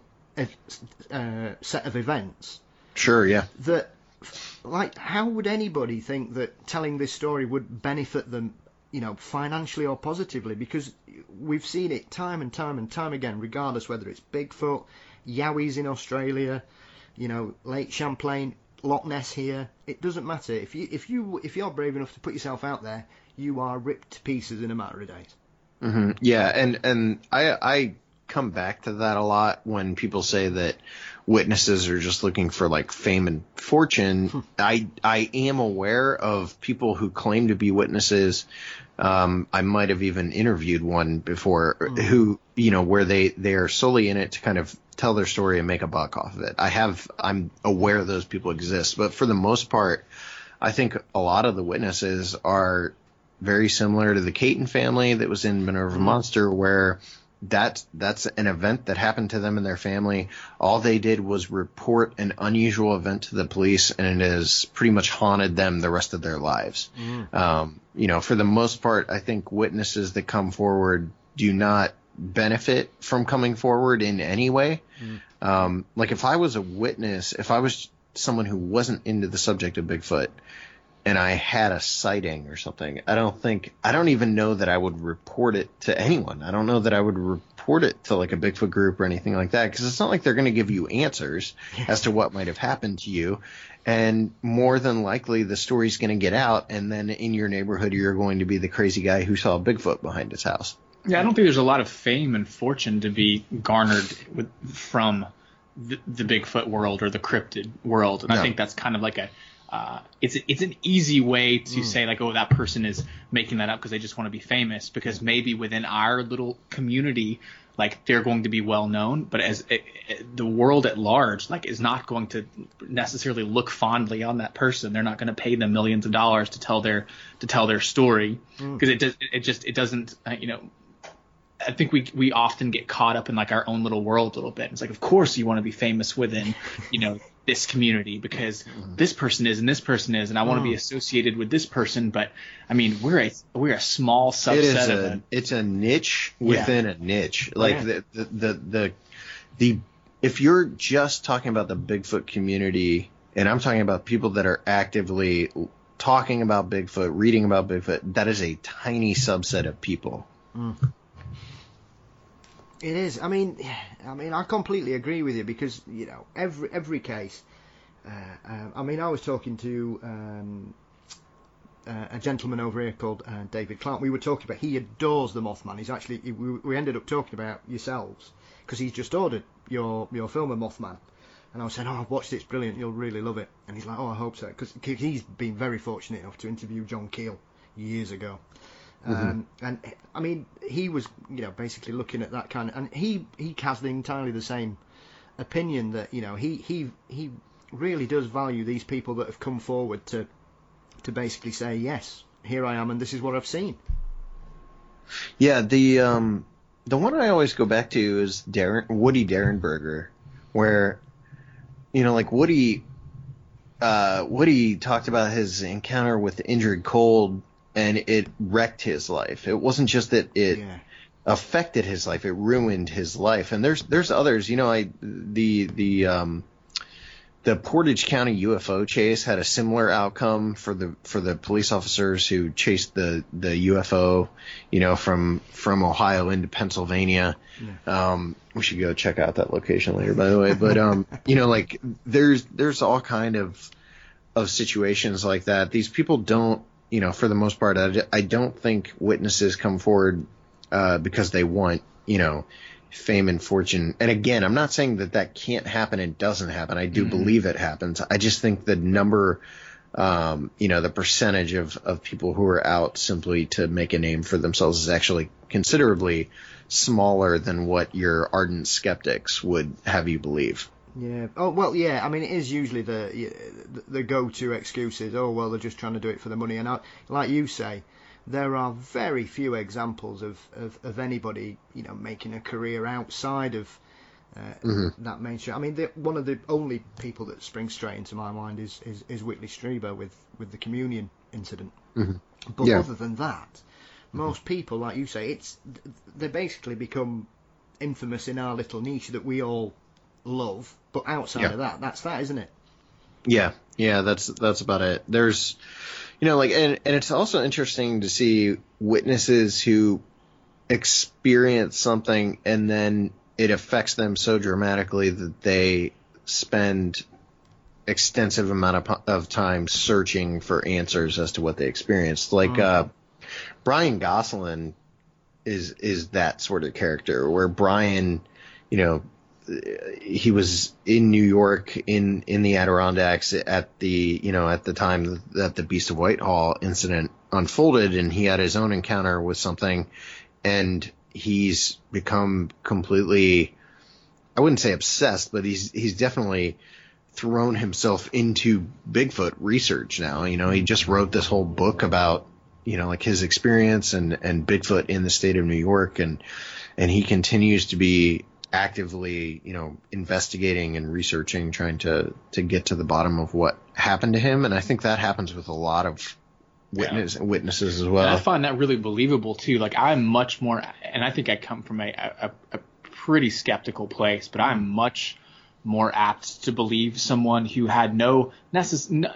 set of events. Sure, yeah. That, like, how would anybody think that telling this story would benefit them, you know, financially or positively? Because we've seen it time and time and time again, regardless whether it's Bigfoot, Yowies in Australia, you know, Lake Champlain, Loch Ness here. It doesn't matter. If you're brave enough to put yourself out there, you are ripped to pieces in a matter of days. Yeah, and I come back to that a lot when people say that witnesses are just looking for like fame and fortune. I am aware of people who claim to be witnesses. I might have even interviewed one before who, you know, where they are solely in it to kind of tell their story and make a buck off of it. I'm aware those people exist, but for the most part, I think a lot of the witnesses are very similar to the Caton family that was in Minerva Monster, where that's an event that happened to them and their family. All they did was report an unusual event to the police, and it has pretty much haunted them the rest of their lives. You know, for the most part, I think witnesses that come forward do not benefit from coming forward in any way. Like if I was a witness, if I was someone who wasn't into the subject of Bigfoot, and I had a sighting or something, I don't even know that I would report it to anyone. I don't know that I would report it to like a Bigfoot group or anything like that, because it's not like they're going to give you answers as to what might have happened to you. And more than likely the story's going to get out, and then in your neighborhood you're going to be the crazy guy who saw a Bigfoot behind his house. Yeah, I don't think there's a lot of fame and fortune to be garnered from the Bigfoot world or the cryptid world. And no. I think that's kind of like it's an easy way to say like, oh, that person is making that up because they just want to be famous, because maybe within our little community, like they're going to be well known, but as the world at large, like, is not going to necessarily look fondly on that person. They're not going to pay them millions of dollars to tell their story, because it doesn't, I think we often get caught up in like our own little world a little bit. It's like, of course you want to be famous within, this community because this person is and this person is, and I want to be associated with this person. But I mean, we're a small subset it's a niche within a niche. Like the if you're just talking about the Bigfoot community, and I'm talking about people that are actively talking about Bigfoot, reading about Bigfoot, that is a tiny subset of people. It is. I mean, I completely agree with you, because every case. I was talking to a gentleman over here called David Clark. We were talking about, he adores the Mothman. He's actually, we ended up talking about yourselves because he's just ordered your film, The Mothman. And I was saying, oh, I've watched it, it's brilliant, you'll really love it. And he's like, oh, I hope so, because he's been very fortunate enough to interview John Keel years ago. And I mean, he was, basically looking at that kind of, and he has entirely the same opinion that, he really does value these people that have come forward to basically say, yes, here I am, and this is what I've seen. Yeah, the one I always go back to is Woody Derenberger, where, like Woody talked about his encounter with Indrid Cold, and it wrecked his life. It wasn't just that it affected his life; it ruined his life. And there's others. The Portage County UFO chase had a similar outcome for the police officers who chased the UFO, from Ohio into Pennsylvania. We should go check out that location later, by the way. But like there's all kind of situations like that. These people don't. For the most part, I don't think witnesses come forward because they want, fame and fortune. And again, I'm not saying that can't happen and doesn't happen. I do believe it happens. I just think the number, the percentage of people who are out simply to make a name for themselves is actually considerably smaller than what your ardent skeptics would have you believe. Yeah. Oh, well, yeah. I mean, it is usually the go-to excuses. Oh, well, they're just trying to do it for the money. And like you say, there are very few examples of anybody, making a career outside of that mainstream. I mean, one of the only people that springs straight into my mind is Whitley Strieber with the communion incident. But other than that, most people, like you say, they basically become infamous in our little niche that we all love, but outside of that's that, isn't it? Yeah, that's about it. There's, and it's also interesting to see witnesses who experience something and then it affects them so dramatically that they spend extensive amount of time searching for answers as to what they experienced. Like Brian Gosselin is that sort of character, where Brian, he was in New York in the Adirondacks at the time that the Beast of Whitehall incident unfolded, and he had his own encounter with something, and he's become completely, I wouldn't say obsessed, but he's definitely thrown himself into Bigfoot research now. He just wrote this whole book about, like his experience and Bigfoot in the state of New York, and he continues to be actively, investigating and researching, trying to get to the bottom of what happened to him. And I think that happens with a lot of witnesses as well. And I find that really believable too. Like, I'm much more, and I think I come from a pretty skeptical place, but I'm much more apt to believe someone who had no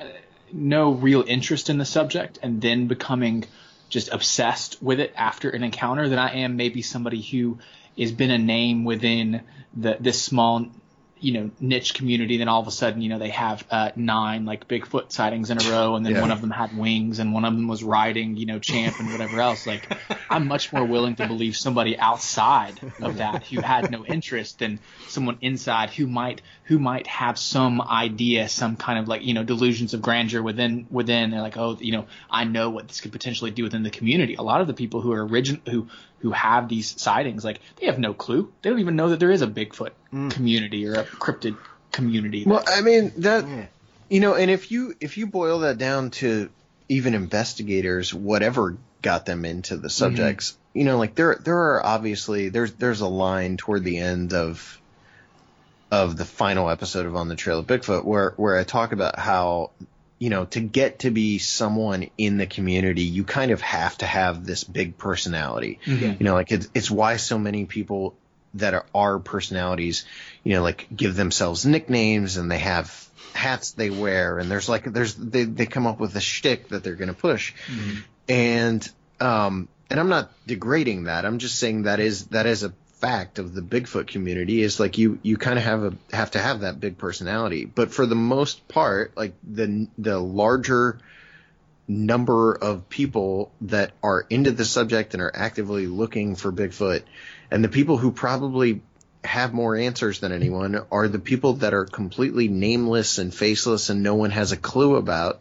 no real interest in the subject and then becoming just obsessed with it after an encounter than I am maybe somebody who has been a name within this small, niche community. Then all of a sudden, they have 9 like Bigfoot sightings in a row, and then one of them had wings, and one of them was riding, Champ and whatever else. Like, I'm much more willing to believe somebody outside of that who had no interest than someone inside who might have some idea, some kind of like, delusions of grandeur within. They're like, oh, I know what this could potentially do within the community. A lot of the people who are who have these sightings, like, they have no clue. They don't even know that there is a Bigfoot community or a cryptid community. Well, I mean, that, and if you boil that down to even investigators, whatever got them into the subjects, like there are obviously, there's a line toward the end of the final episode of On the Trail of Bigfoot where I talk about how, to get to be someone in the community, you kind of have to have this big personality. Like it's why so many people that are personalities, like give themselves nicknames, and they have hats they wear, and they come up with a shtick that they're going to push. And I'm not degrading that. I'm just saying that is a fact of the Bigfoot community, is like you kind of have to have that big personality. But for the most part, like the larger number of people that are into the subject and are actively looking for Bigfoot, and the people who probably have more answers than anyone are the people that are completely nameless and faceless and no one has a clue about,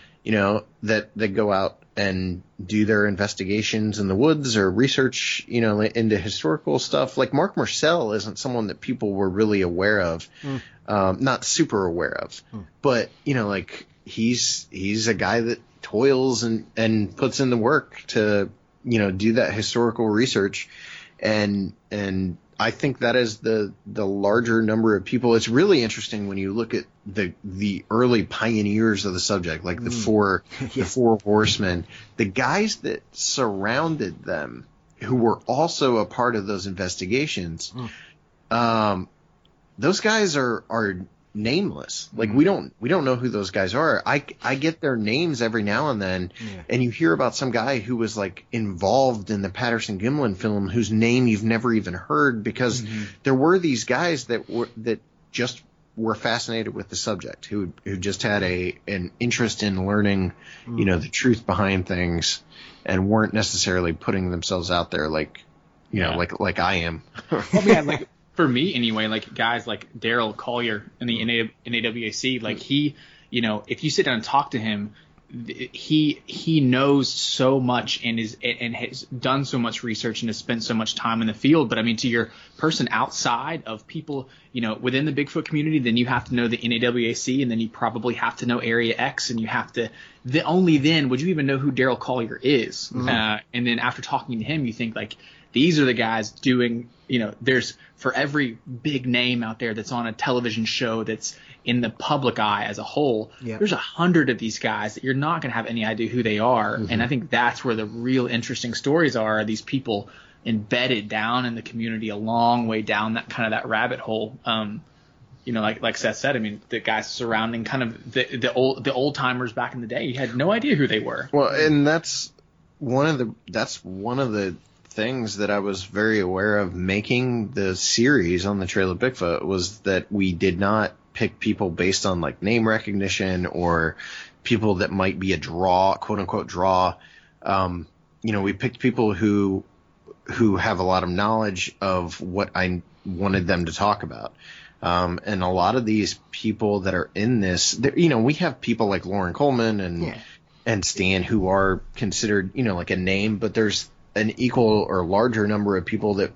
that go out and do their investigations in the woods or research, into historical stuff. Like Mark Marcel isn't someone that people were really aware of, not super aware of, but, like he's a guy that toils and puts in the work to, do that historical research. And I think that is the larger number of people. It's really interesting when you look at the early pioneers of the subject, like the four horsemen, the guys that surrounded them, who were also a part of those investigations. Those guys are nameless. Like we don't know who those guys are. I get their names every now and then, and you hear about some guy who was like involved in the Patterson Gimlin film whose name you've never even heard, because there were these guys that just were fascinated with the subject, who just had an interest in learning, the truth behind things, and weren't necessarily putting themselves out there like I am. Like for me anyway, like guys like Daryl Collier in the NAWAC, like he, if you sit down and talk to him, he knows so much and has done so much research and has spent so much time in the field. But I mean, to your person outside of people, within the Bigfoot community, then you have to know the NAWAC, and then you probably have to know Area X, and you have to. Only then would you even know who Daryl Collier is. And then after talking to him, you think like, these are the guys doing, there's for every big name out there that's on a television show that's in the public eye as a whole, there's 100 of these guys that you're not going to have any idea who they are. And I think that's where the real interesting stories are these people embedded down in the community a long way down that rabbit hole. Like Seth said, I mean, the guys surrounding kind of the old timers back in the day, you had no idea who they were. Well, and that's one of the things that I was very aware of making the series On the Trail of Bigfoot, was that we did not pick people based on like name recognition or people that might be a draw, quote unquote draw. We picked people who have a lot of knowledge of what I wanted them to talk about. And a lot of these people that are in this, we have people like Lauren Coleman and Stan who are considered, like a name, but there's an equal or larger number of people that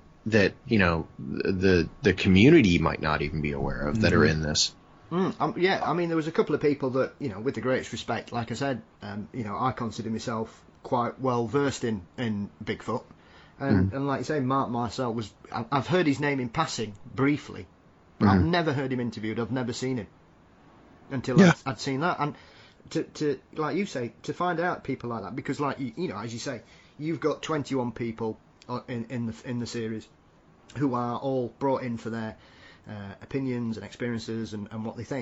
the community might not even be aware of that are in this. I mean, there was a couple of people that, with the greatest respect, like I said, I consider myself quite well versed in Bigfoot, and like you say, Mark Marcel I've heard his name in passing briefly, but I've never heard him interviewed. I've never seen him until I'd seen that, and to like you say, to find out people like that, because like as you say, you've got 21 people in the series who are all brought in for their opinions and experiences and what they think.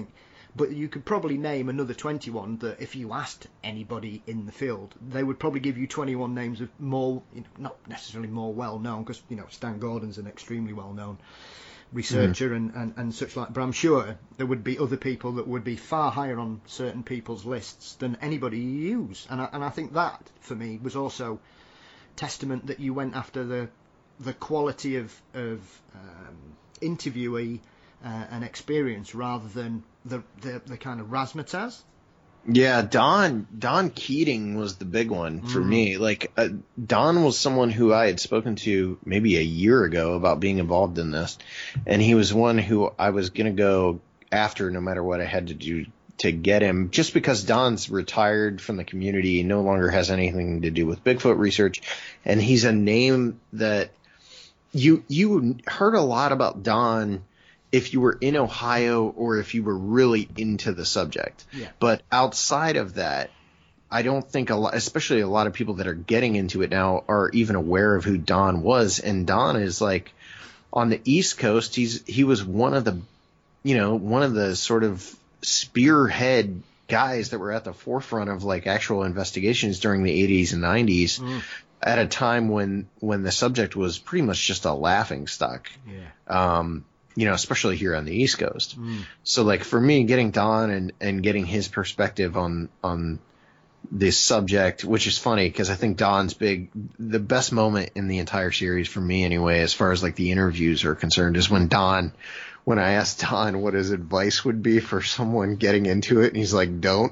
But you could probably name another 21 that if you asked anybody in the field, they would probably give you 21 names of more, not necessarily more well-known, because, Stan Gordon's an extremely well-known researcher and such like. But I'm sure there would be other people that would be far higher on certain people's lists than anybody you use. And I think that, for me, was also testament that you went after the quality of interviewee and experience rather than the kind of razzmatazz. Yeah, Don Keating was the big one for me. Like, Don was someone who I had spoken to maybe a year ago about being involved in this, and he was one who I was going to go after no matter what I had to do to get him, just because Don's retired from the community, no longer has anything to do with Bigfoot research, and he's a name that you heard a lot about Don if you were in Ohio or if you were really into the subject. Yeah. But outside of that, I don't think especially a lot of people that are getting into it now are even aware of who Don was. And Don is like on the East Coast. He was one of the sort of spearhead guys that were at the forefront of like actual investigations during the 80s and 90s at a time when the subject was pretty much just a laughing stock. Yeah. Especially here on the East Coast. So like for me, getting Don and getting his perspective on this subject, which is funny because I think Don's the best moment in the entire series for me anyway, as far as like the interviews are concerned, is when I asked Don what his advice would be for someone getting into it, and he's like, don't.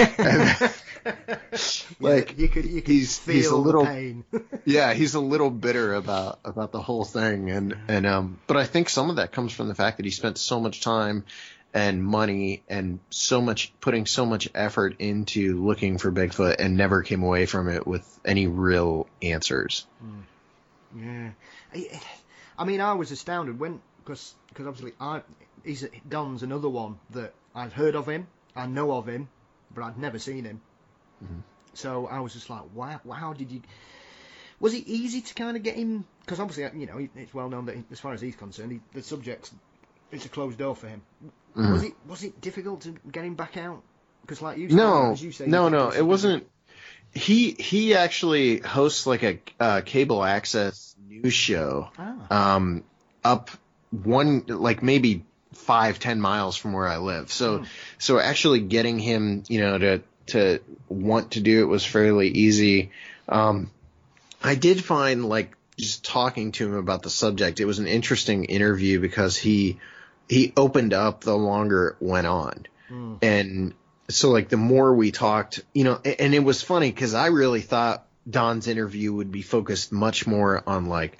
Like, you could he's feel a little the pain. Yeah, he's a little bitter about the whole thing, and but I think some of that comes from the fact that he spent so much time and money and putting so much effort into looking for Bigfoot and never came away from it with any real answers. Yeah, I mean, I was astounded because obviously Don's another one that I've heard of him, I know of him, but I'd never seen him. So I was just like, wow, how did you... Was it easy to kind of get him... Because obviously, it's well known that as far as he's concerned, the subject, it's a closed door for him. Was it difficult to get him back out? Because like you said... No, it wasn't... He actually hosts like a cable access news show up one, like maybe 5-10 miles from where I live. So actually getting him, to want to do it was fairly easy. I did find, like, just talking to him about the subject, it was an interesting interview because he opened up the longer it went on. And so, like, the more we talked, and it was funny because I really thought Don's interview would be focused much more on, like,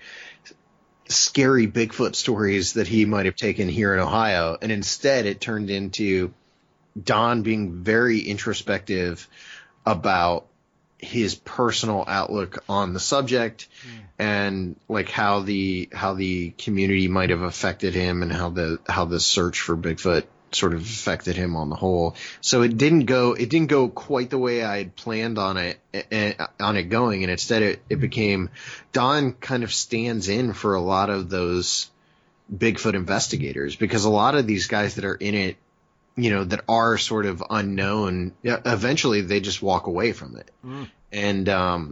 scary Bigfoot stories that he might have taken here in Ohio. And instead it turned into Don being very introspective about his personal outlook on the subject and like how the community might have affected him and how the search for Bigfoot sort of affected him on the whole. So it didn't go quite the way I had planned on it going, and instead it became Don kind of stands in for a lot of those Bigfoot investigators, because a lot of these guys that are in it, that are sort of unknown, eventually they just walk away from it. And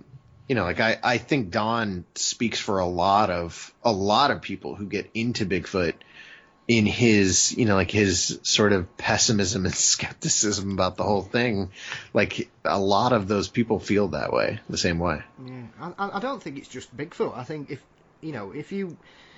I think Don speaks for a lot of people who get into Bigfoot in his, his sort of pessimism and skepticism about the whole thing. Like, a lot of those people feel that way, the same way. Yeah, I don't think it's just Bigfoot. I think if you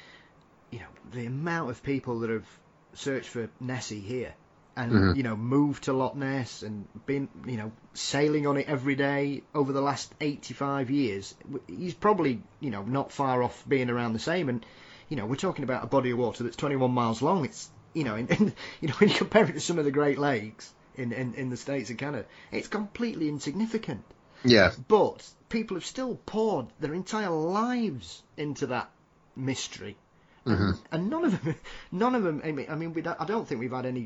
the amount of people that have searched for Nessie here and, moved to Loch Ness and been, sailing on it every day over the last 85 years, he's probably, not far off being around the same. And, we're talking about a body of water that's 21 miles long. It's, when you compare it to some of the Great Lakes in the States and Canada, it's completely insignificant. Yeah. But people have still poured their entire lives into that mystery. And none of them. I mean, I don't think we've had any.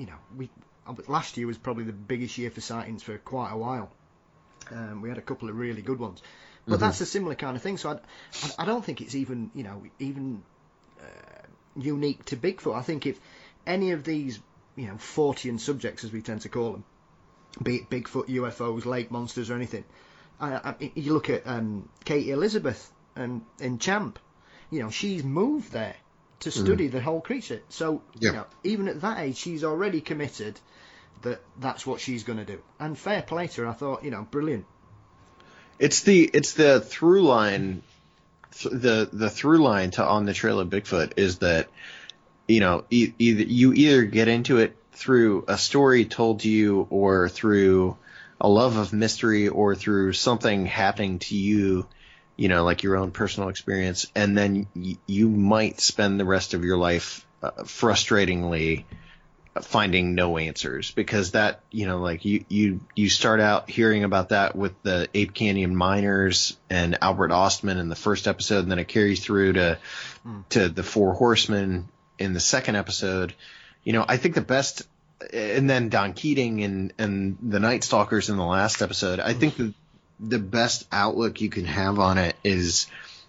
Last year was probably the biggest year for sightings for quite a while. We had a couple of really good ones, but that's a similar kind of thing. So I don't think it's even unique to Bigfoot. I think if any of these Fortean subjects, as we tend to call them, be it Bigfoot, UFOs, lake monsters, or anything. You look at Katie Elizabeth in Champ. She's moved there to study the whole creature. So, even at that age, she's already committed that that's what she's going to do. And fair play to her. I thought, brilliant. It's the through line, the through line to On the Trail of Bigfoot is that, you either get into it through a story told to you, or through a love of mystery, or through something happening to you, like your own personal experience, and then you might spend the rest of your life frustratingly finding no answers, because that, you start out hearing about that with the Ape Canyon miners and Albert Ostman in the first episode, and then it carries through to the Four Horsemen in the second episode. I think the best, and then Don Keating and the Night Stalkers in the last episode. I think the best outlook you can have on it is,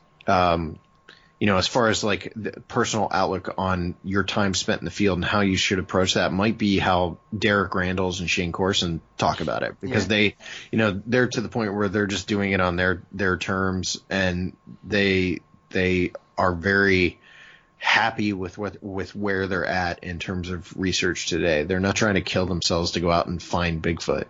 as far as like the personal outlook on your time spent in the field and how you should approach that, might be how Derek Randles and Shane Corson talk about it, because they, they're to the point where they're just doing it on their terms, and they are very happy with where they're at in terms of research today. They're not trying to kill themselves to go out and find Bigfoot.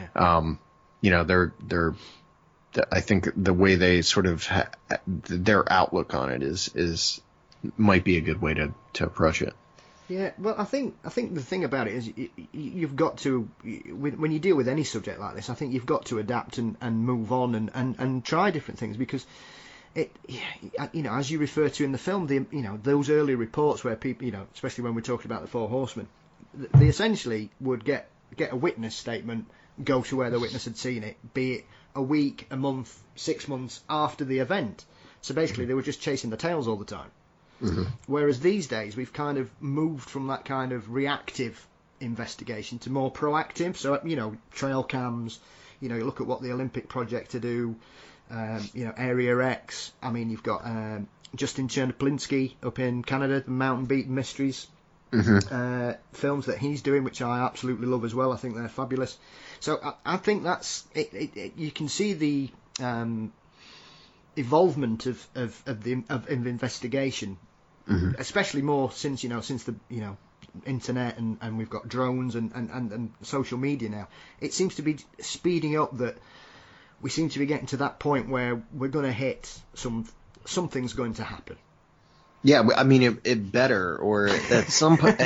They're I think the way they sort of their outlook on it is might be a good way to approach it. Yeah, well, I think the thing about it is you've got to, when you deal with any subject like this, I think you've got to adapt and move on and try different things, because it, as you refer to in the film, those early reports where people, especially when we're talking about the Four Horsemen, they essentially would get a witness statement, go to where the witness had seen it, be it a week, a month, 6 months after the event. So basically they were just chasing the tails all the time. Whereas these days we've kind of moved from that kind of reactive investigation to more proactive. So, trail cams, you look at what the Olympic Project to do, Area X. I mean, you've got Justin Chernoplinsky up in Canada, the Mountain Beat Mysteries films that he's doing, which I absolutely love as well. I think they're fabulous. So I think that's it. You can see the evolvement of investigation, especially more since the internet and we've got drones and social media now. It seems to be speeding up, that we seem to be getting to that point where we're going to hit something's going to happen. Yeah, I mean, it better, or at some point,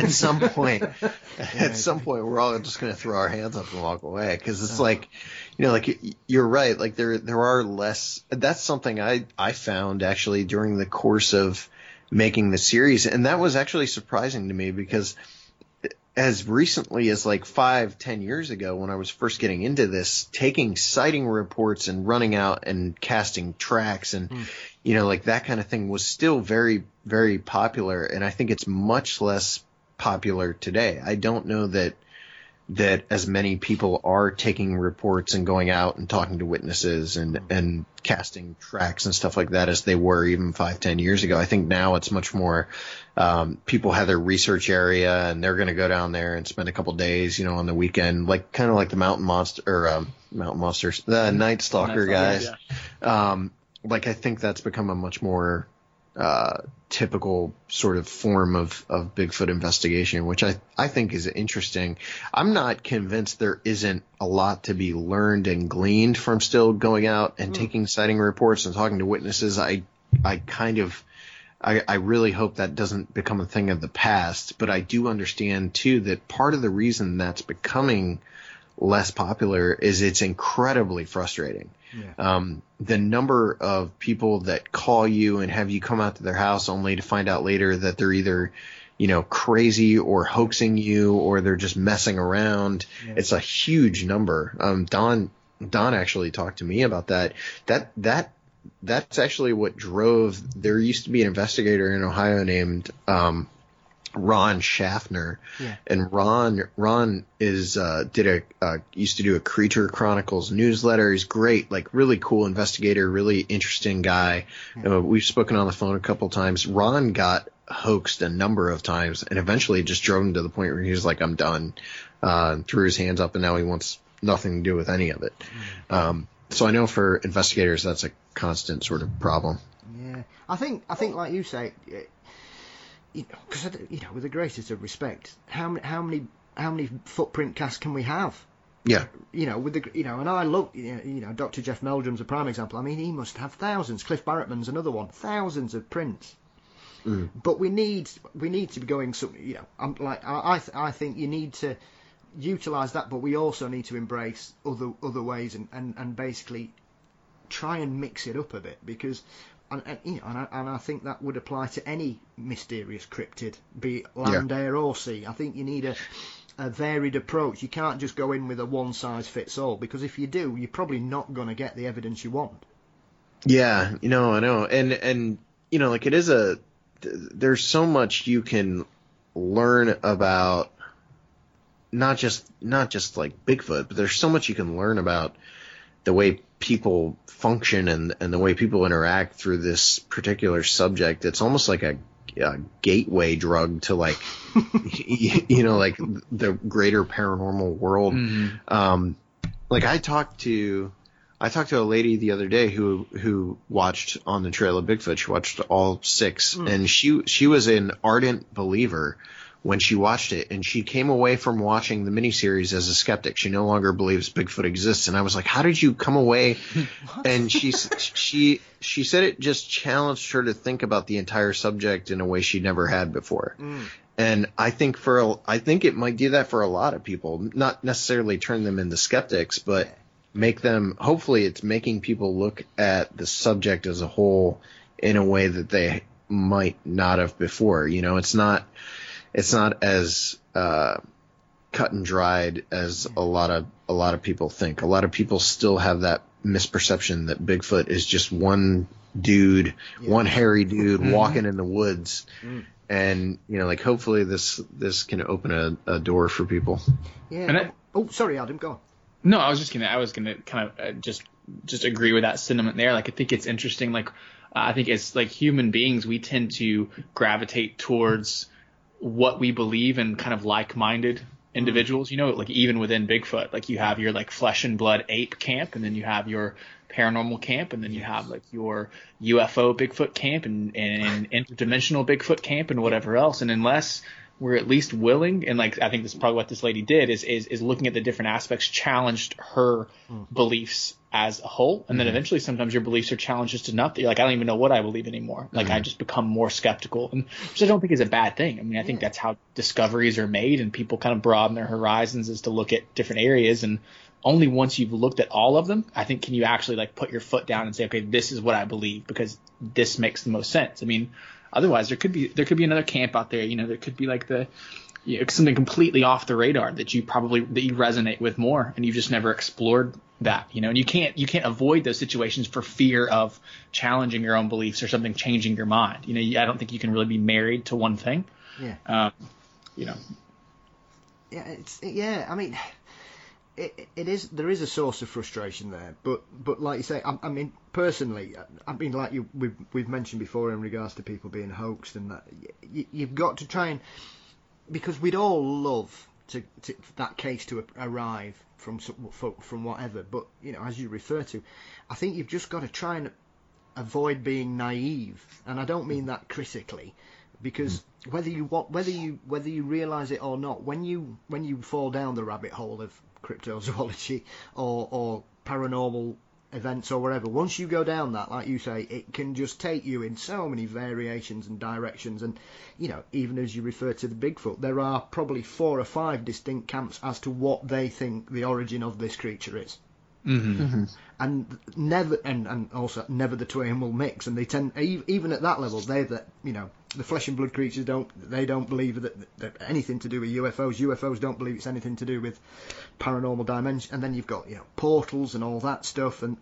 we're all just going to throw our hands up and walk away, because it's like you're right. Like there are less. That's something I found actually during the course of making the series, and that was actually surprising to me, because as recently as like 5-10 years ago, when I was first getting into this, taking sighting reports and running out and casting tracks and like that kind of thing was still very, very popular. And I think it's much less popular today. I don't know that as many people are taking reports and going out and talking to witnesses and casting tracks and stuff like that as they were even 5-10 years ago. I think now it's much more, people have their research area and they're going to go down there and spend a couple days, on the weekend, like kind of like the the Night Stalker guys. Yeah. I think that's become a much more typical sort of form of Bigfoot investigation, which I think is interesting. I'm not convinced there isn't a lot to be learned and gleaned from still going out and taking sighting reports and talking to witnesses. I really hope that doesn't become a thing of the past, but I do understand too that part of the reason that's becoming less popular is it's incredibly frustrating. Yeah. The number of people that call you and have you come out to their house only to find out later that they're either, crazy or hoaxing you, or they're just messing around. Yeah. It's a huge number. Don actually talked to me about that. That's actually what drove. There used to be an investigator in Ohio named Ron Schaffner, and Ron is used to do a Creature Chronicles newsletter. He's great, like really cool investigator, really interesting guy. We've spoken on the phone a couple times. Ron got hoaxed a number of times, and eventually it just drove him to the point where he was like, I'm done, threw his hands up, and now he wants nothing to do with any of it. So I know for investigators that's a constant sort of problem. Yeah, I think like you say, because with the greatest of respect, how many footprint casts can we have? Yeah. With the and I look, Dr. Jeff Meldrum's a prime example. I mean, he must have thousands. Cliff Barrettman's another one, thousands of prints. But we need to be going. I think you need to utilize that, but we also need to embrace other ways and basically try and mix it up a bit, because and I think that would apply to any mysterious cryptid, be it land, air or sea. I think you need a varied approach. You can't just go in with a one size fits all, because if you do, you're probably not going to get the evidence you want. Yeah, I know, and like it is there's so much you can learn about not just like Bigfoot, but there's so much you can learn about the way people function and the way people interact through this particular subject. It's almost like a gateway drug to like like the greater paranormal world. Like I talked to a lady the other day who watched On the Trail of Bigfoot. She watched all 6, and she was an ardent believer when she watched it, and she came away from watching the miniseries as a skeptic. She no longer believes Bigfoot exists. And I was like, how did you come away? And she said it just challenged her to think about the entire subject in a way she never had before. And I think it might do that for a lot of people, not necessarily turn them into skeptics, but make them, hopefully it's making people look at the subject as a whole in a way that they might not have before. It's not as cut and dried as a lot of people think. A lot of people still have that misperception that Bigfoot is just one dude, one hairy dude walking in the woods. And like hopefully this can open a door for people. Yeah. Sorry, Adam, go on. No, I was gonna kind of just agree with that sentiment there. Like I think it's interesting. Like I think it's like human beings, we tend to gravitate towards what we believe in kind of like-minded individuals, like even within Bigfoot, like you have your like flesh and blood ape camp, and then you have your paranormal camp, and then you have like your UFO Bigfoot camp and interdimensional Bigfoot camp and whatever else. And unless we're at least willing, and like I think this is probably what this lady did, is looking at the different aspects, challenged her beliefs as a whole, and then eventually sometimes your beliefs are challenged just enough that you're like, I don't even know what I believe anymore. Like I just become more skeptical, and which I don't think is a bad thing. I mean, I think that's how discoveries are made, and people kind of broaden their horizons is to look at different areas, and only once you've looked at all of them, I think, can you actually like put your foot down and say, okay, this is what I believe because this makes the most sense. I mean, otherwise there could be another camp out there. There could be like something completely off the radar that you resonate with more, and you've just never explored that. And you can't avoid those situations for fear of challenging your own beliefs or something changing your mind. I don't think you can really be married to one thing. Yeah. Yeah. I mean, it is. There is a source of frustration there, but like you say, I mean, personally, I mean, like we've mentioned before in regards to people being hoaxed and that, you've got to try and, because we'd all love to that case to arrive from whatever, but as you refer to, I think you've just got to try and avoid being naive, and I don't mean that critically, because whether you realise it or not, when you fall down the rabbit hole of cryptozoology or paranormal events or whatever, once you go down that, like you say, it can just take you in so many variations and directions. And even as you refer to the Bigfoot, there are probably 4 or 5 distinct camps as to what they think the origin of this creature is. And also never the twain will mix, and they tend, even at that level, the flesh and blood creatures don't believe that anything to do with UFOs don't believe it's anything to do with paranormal dimension, and then you've got portals and all that stuff, and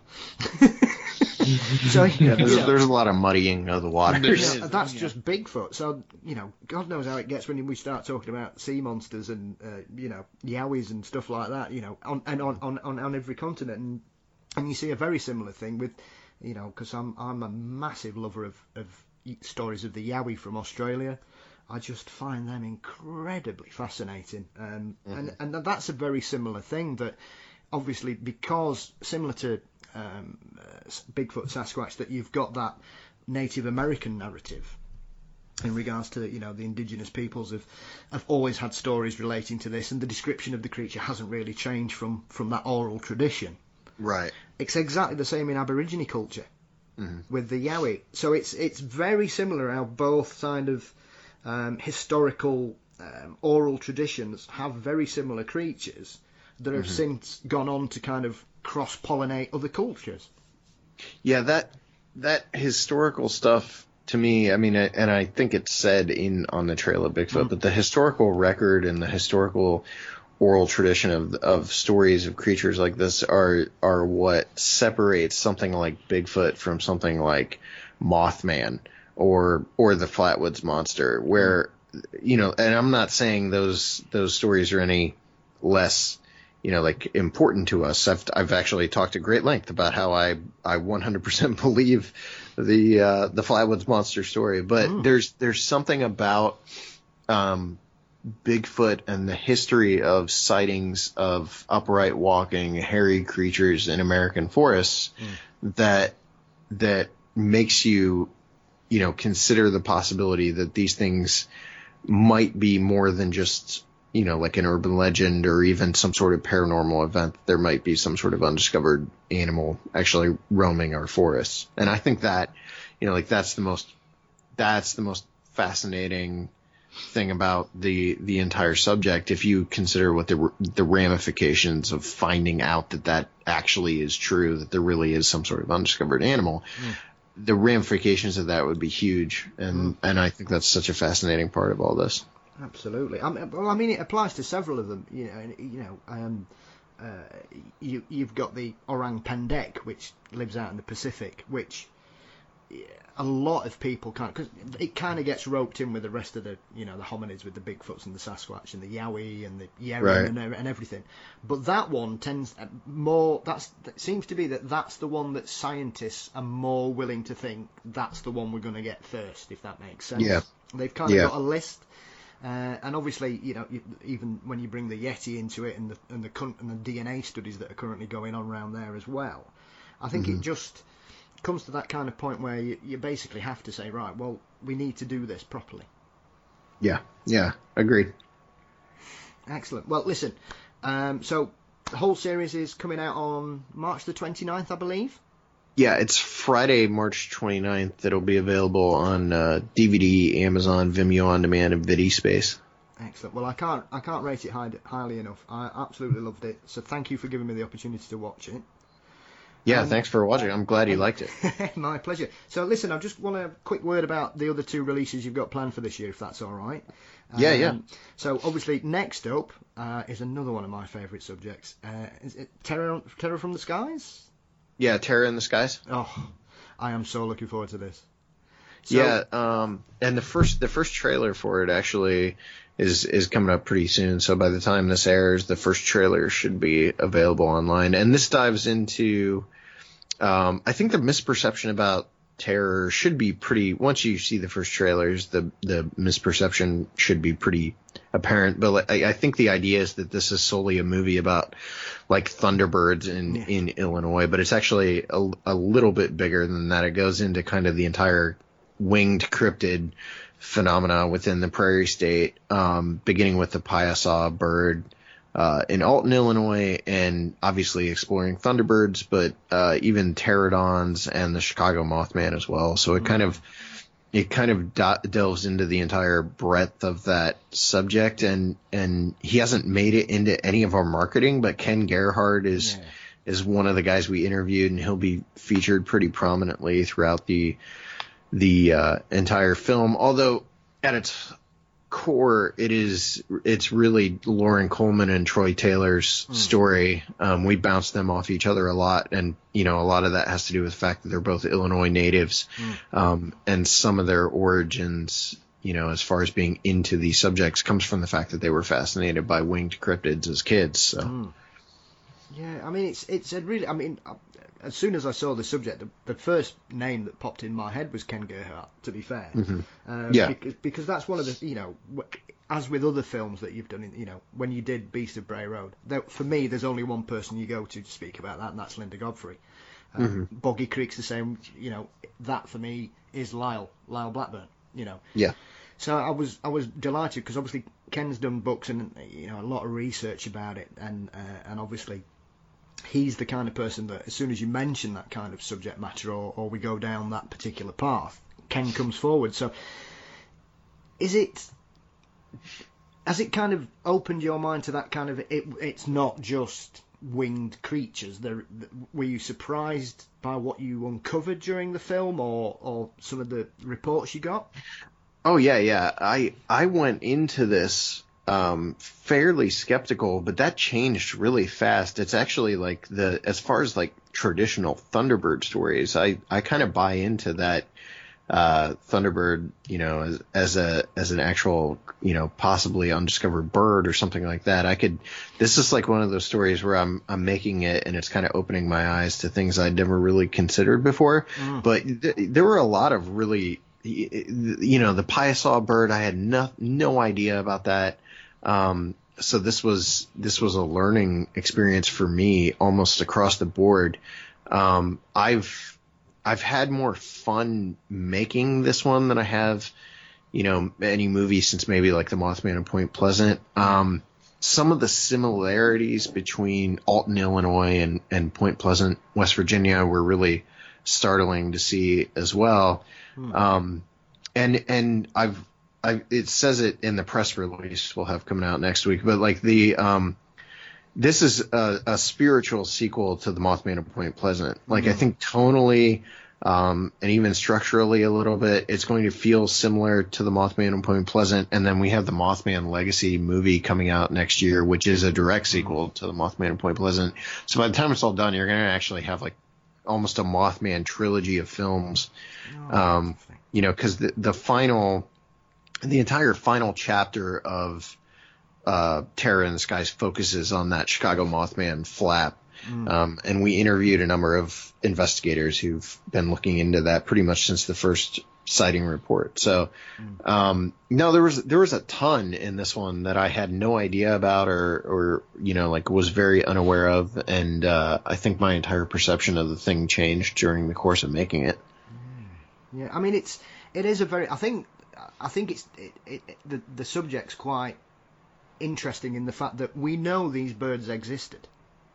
so there's a lot of muddying of the water. That's just Bigfoot. So God knows how it gets when we start talking about sea monsters and yowies and stuff like that. On every continent, and you see a very similar thing with because I'm a massive lover of stories of the Yowie from Australia. I just find them incredibly fascinating. And that's a very similar thing, that obviously, because similar to Bigfoot, Sasquatch, that you've got that Native American narrative in regards to, you know, the indigenous peoples have always had stories relating to this, and the description of the creature hasn't really changed from that oral tradition. Right. It's exactly the same in Aborigine culture with the Yowie. So it's very similar how both kind of historical oral traditions have very similar creatures that have since gone on to kind of cross-pollinate other cultures. Yeah, that historical stuff, to me, I mean, and I think it's said on the Trail of Bigfoot, but the historical record and the historical oral tradition of stories of creatures like this are what separates something like Bigfoot from something like Mothman or the Flatwoods Monster, where, you know, and I'm not saying those stories are any less, you know, like, important to us. I've actually talked at great length about how I 100% believe the Flatwoods Monster story, but there's something about Bigfoot and the history of sightings of upright walking hairy creatures in American forests that makes you, you know, consider the possibility that these things might be more than just, you know, like an urban legend or even some sort of paranormal event. There might be some sort of undiscovered animal actually roaming our forests. And I think that, you know, like that's the most fascinating thing about the entire subject, if you consider what the ramifications of finding out that actually is true, that there really is some sort of undiscovered animal. The ramifications of that would be huge, and I think that's such a fascinating part of all this. Absolutely. I mean, it applies to several of them. You've got the orang pendek, which lives out in the Pacific, which a lot of people can't, because it kind of gets roped in with the rest of the, you know, the hominids, with the Bigfoots and the Sasquatch and the Yowie and the Yeren and everything. But that one tends more. That seems to be that's the one that scientists are more willing to think that's the one we're going to get first, if that makes sense. Yeah. They've kind of got a list. And obviously, you know, even when you bring the Yeti into it and the DNA studies that are currently going on around there as well, I think it just comes to that kind of point where you basically have to say, right, well, we need to do this properly. Yeah, agreed. Excellent. Well, listen, so the whole series is coming out on March the 29th, I believe. Yeah, it's Friday, March 29th. It'll be available on DVD, Amazon, Vimeo On Demand, and VidiSpace. Excellent. Well, I can't rate it highly enough. I absolutely loved it. So thank you for giving me the opportunity to watch it. Yeah, thanks for watching. I'm glad you liked it. My pleasure. So listen, I just want a quick word about the other two releases you've got planned for this year, if that's all right. Yeah. So obviously, next up is another one of my favourite subjects. Is it Terror from the Skies? Yeah, Terror in the Skies. Oh, I am so looking forward to this. And the first trailer for it actually is coming up pretty soon. So by the time this airs, the first trailer should be available online. And this dives into, I think the misperception about terror should be pretty, once you see the first trailers, the misperception should be pretty apparent. But I think the idea is that this is solely a movie about like thunderbirds in Illinois, but it's actually a little bit bigger than that. It goes into kind of the entire winged cryptid phenomena within the prairie state, beginning with the Piasa bird in Alton, Illinois, and obviously exploring thunderbirds, but even pterodons and the Chicago Mothman as well. So it kind of delves into the entire breadth of that subject, and he hasn't made it into any of our marketing, but Ken Gerhard is one of the guys we interviewed, and he'll be featured pretty prominently throughout the entire film. Although at its core, it's really Lauren Coleman and Troy Taylor's story. We bounce them off each other a lot, and a lot of that has to do with the fact that they're both Illinois natives, and some of their origins, as far as being into these subjects, comes from the fact that they were fascinated by winged cryptids as kids. So. Yeah, I mean, it's a really. I mean, as soon as I saw the subject, the first name that popped in my head was Ken Gerhardt. To be fair, Yeah. because that's one of the, as with other films that you've done, when you did Beast of Bray Road, for me, there's only one person you go to speak about that, and that's Linda Godfrey. Boggy Creek's the same. That for me is Lyle Blackburn. Yeah. So I was delighted because obviously Ken's done books and a lot of research about it, and obviously he's the kind of person that as soon as you mention that kind of subject matter or we go down that particular path, Ken comes forward. So has it kind of opened your mind to that kind of it's not just winged creatures? Were you surprised by what you uncovered during the film or some of the reports you got? Oh yeah. I went into this fairly skeptical, but that changed really fast. It's actually like as far as like traditional Thunderbird stories, I kind of buy into that Thunderbird, as an actual, possibly undiscovered bird or something like that. This is like one of those stories where I'm making it and it's kind of opening my eyes to things I'd never really considered before. But there were a lot of really, the Piasaw bird, I had no idea about that. So this was a learning experience for me almost across the board. I've had more fun making this one than I have, any movie since maybe like The Mothman and Point Pleasant. Some of the similarities between Alton, Illinois and Point Pleasant, West Virginia were really startling to see as well. And it says it in the press release we'll have coming out next week, but like this is a spiritual sequel to The Mothman of Point Pleasant. Like I think tonally, and even structurally a little bit, it's going to feel similar to The Mothman of Point Pleasant. And then we have the Mothman Legacy movie coming out next year, which is a direct sequel to The Mothman of Point Pleasant. So by the time it's all done, you're going to actually have like almost a Mothman trilogy of films. Because the entire final chapter of Terror in the Skies focuses on that Chicago Mothman flap. And we interviewed a number of investigators who've been looking into that pretty much since the first sighting report. So, no, there was a ton in this one that I had no idea about or was very unaware of. And, I think my entire perception of the thing changed during the course of making it. Yeah. I mean, it is a very, I think the subject's quite interesting in the fact that we know these birds existed.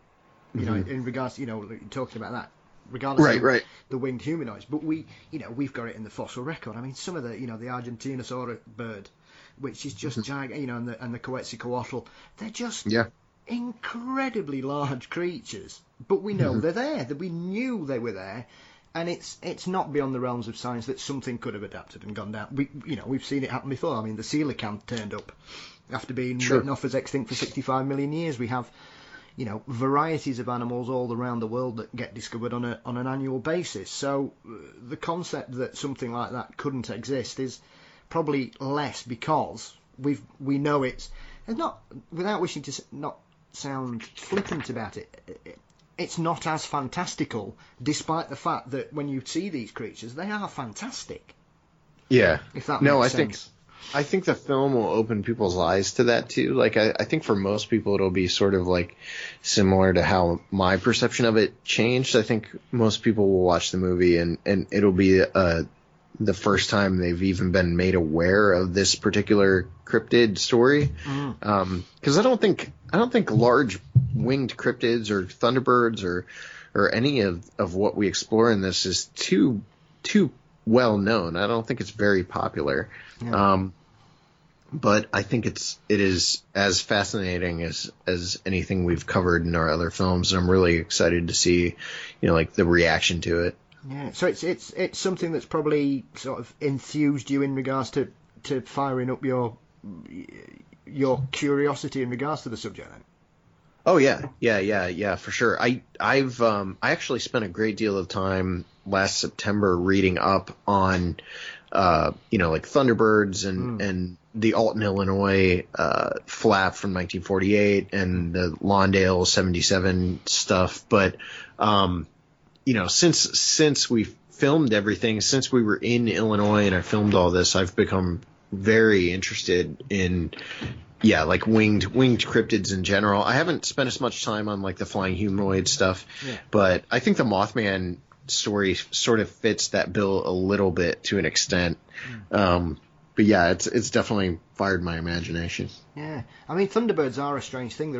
In regards to, talking about that, regardless of the winged humanoids, but we've got it in the fossil record. I mean, some of the, the Argentinosaurus bird, which is just gigantic, and the Quetzalcoatl, they're just incredibly large creatures. But we know they're there, that we knew they were there, and it's not beyond the realms of science that something could have adapted and gone down. We've seen it happen before. I mean, the coelacanth turned up after being written off as extinct for 65 million years. We have varieties of animals all around the world that get discovered on an annual basis. So the concept that something like that couldn't exist is probably less because we know it's not, without wishing to not sound flippant about it, it's not as fantastical, despite the fact that when you see these creatures, they are fantastic. Yeah. If that makes sense. I think the film will open people's eyes to that too. Like I think for most people it'll be sort of like similar to how my perception of it changed. I think most people will watch the movie and it'll be the first time they've even been made aware of this particular cryptid story. Because I don't think large winged cryptids or thunderbirds or any of what we explore in this is too well known. I don't think it's very popular. Yeah. But I think it is as fascinating as anything we've covered in our other films, and I'm really excited to see, like the reaction to it. Yeah, so it's something that's probably sort of enthused you in regards to firing up your curiosity in regards to the subject then. Oh yeah, for sure. I actually spent a great deal of time last September reading up on like Thunderbirds and the Alton, Illinois flap from 1948 and the Lawndale 77 stuff. But since we filmed everything, since we were in Illinois and I filmed all this, I've become very interested in like winged cryptids in general. I haven't spent as much time on like the flying humanoid stuff, but I think the Mothman story sort of fits that bill a little bit to an extent. But yeah, it's definitely fired my imagination. Yeah, I mean, Thunderbirds are a strange thing.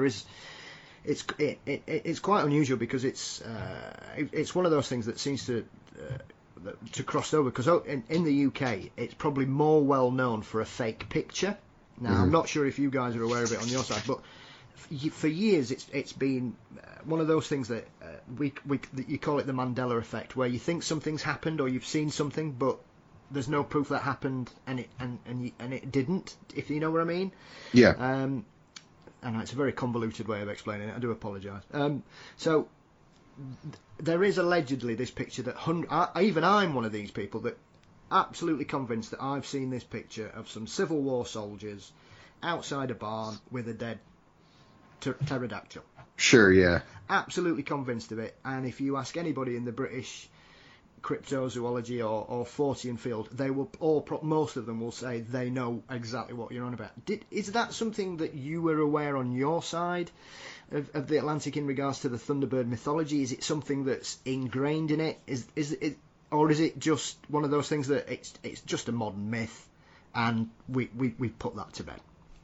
It's quite unusual because it's one of those things that seems to cross over, because in the UK it's probably more well known for a fake picture. Now I'm not sure if you guys are aware of it on your side, but for years it's been one of those things that you call it the Mandela effect, where you think something's happened or you've seen something, but there's no proof that happened, and it didn't, if you know what I mean. Yeah. And it's a very convoluted way of explaining it. I do apologise. So there is allegedly this picture that even I'm one of these people that absolutely convinced that I've seen this picture of some Civil War soldiers outside a barn with a dead pterodactyl. Sure, yeah. Absolutely convinced of it. And if you ask anybody in the British cryptozoology or Fortean field, they will most of them will say they know exactly what you're on about. Is that something that you were aware on your side of the Atlantic in regards to the Thunderbird mythology? Is it something that's ingrained in it? Is it, or is it just one of those things that it's just a modern myth and we put that to bed?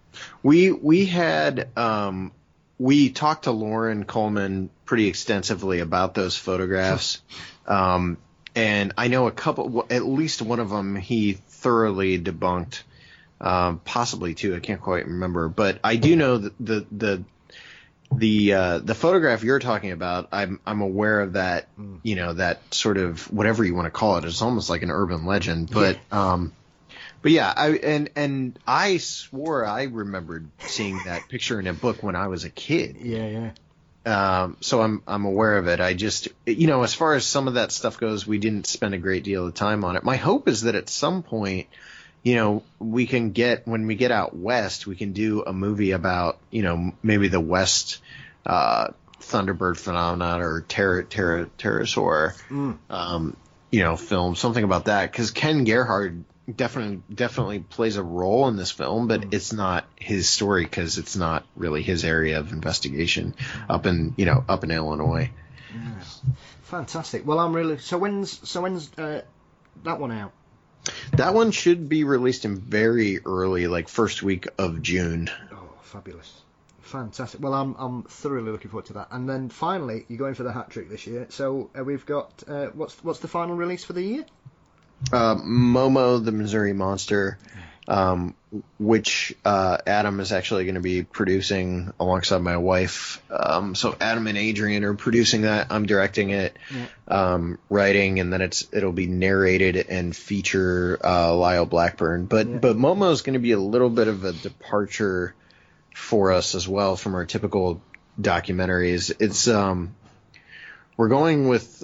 We talked to Lauren Coleman pretty extensively about those photographs. And I know at least one of them he thoroughly debunked, possibly two. I can't quite remember, but I do know that the photograph you're talking about. I'm aware of that. That sort of whatever you want to call it. It's almost like an urban legend, but yeah. I swore I remembered seeing that picture in a book when I was a kid. Yeah. So I'm aware of it. I just, as far as some of that stuff goes, we didn't spend a great deal of time on it. My hope is that at some point, we can when we get out west, we can do a movie about, maybe the West Thunderbird phenomenon or pterosaur, film, something about that. Because Ken Gerhard definitely plays a role in this film, but it's not his story because it's not really his area of investigation up in Illinois. Yeah. Fantastic. Well, I'm really so when's that one out? That one should be released in very early, like first week of June. Oh, fabulous. Fantastic. Well, I'm thoroughly looking forward to that. And then finally, you're going for the hat trick this year. So we've got what's the final release for the year? Momo the Missouri Monster, which Adam is actually going to be producing alongside my wife. So Adam and Adrian are producing that. I'm directing it, writing, and then it'll be narrated and feature Lyle Blackburn. But Momo is going to be a little bit of a departure for us as well from our typical documentaries. It's we're going with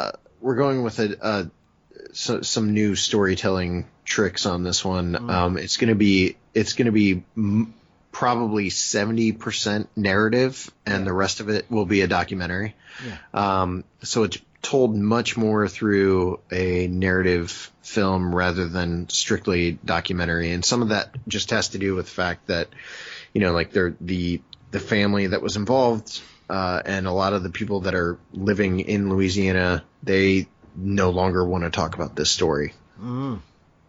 some new storytelling tricks on this one. It's going to be probably 70% narrative, and the rest of it will be a documentary. So it's told much more through a narrative film rather than strictly documentary, and some of that just has to do with the fact that like the family that was involved and a lot of the people that are living in Louisiana, they no longer want to talk about this story. Wow.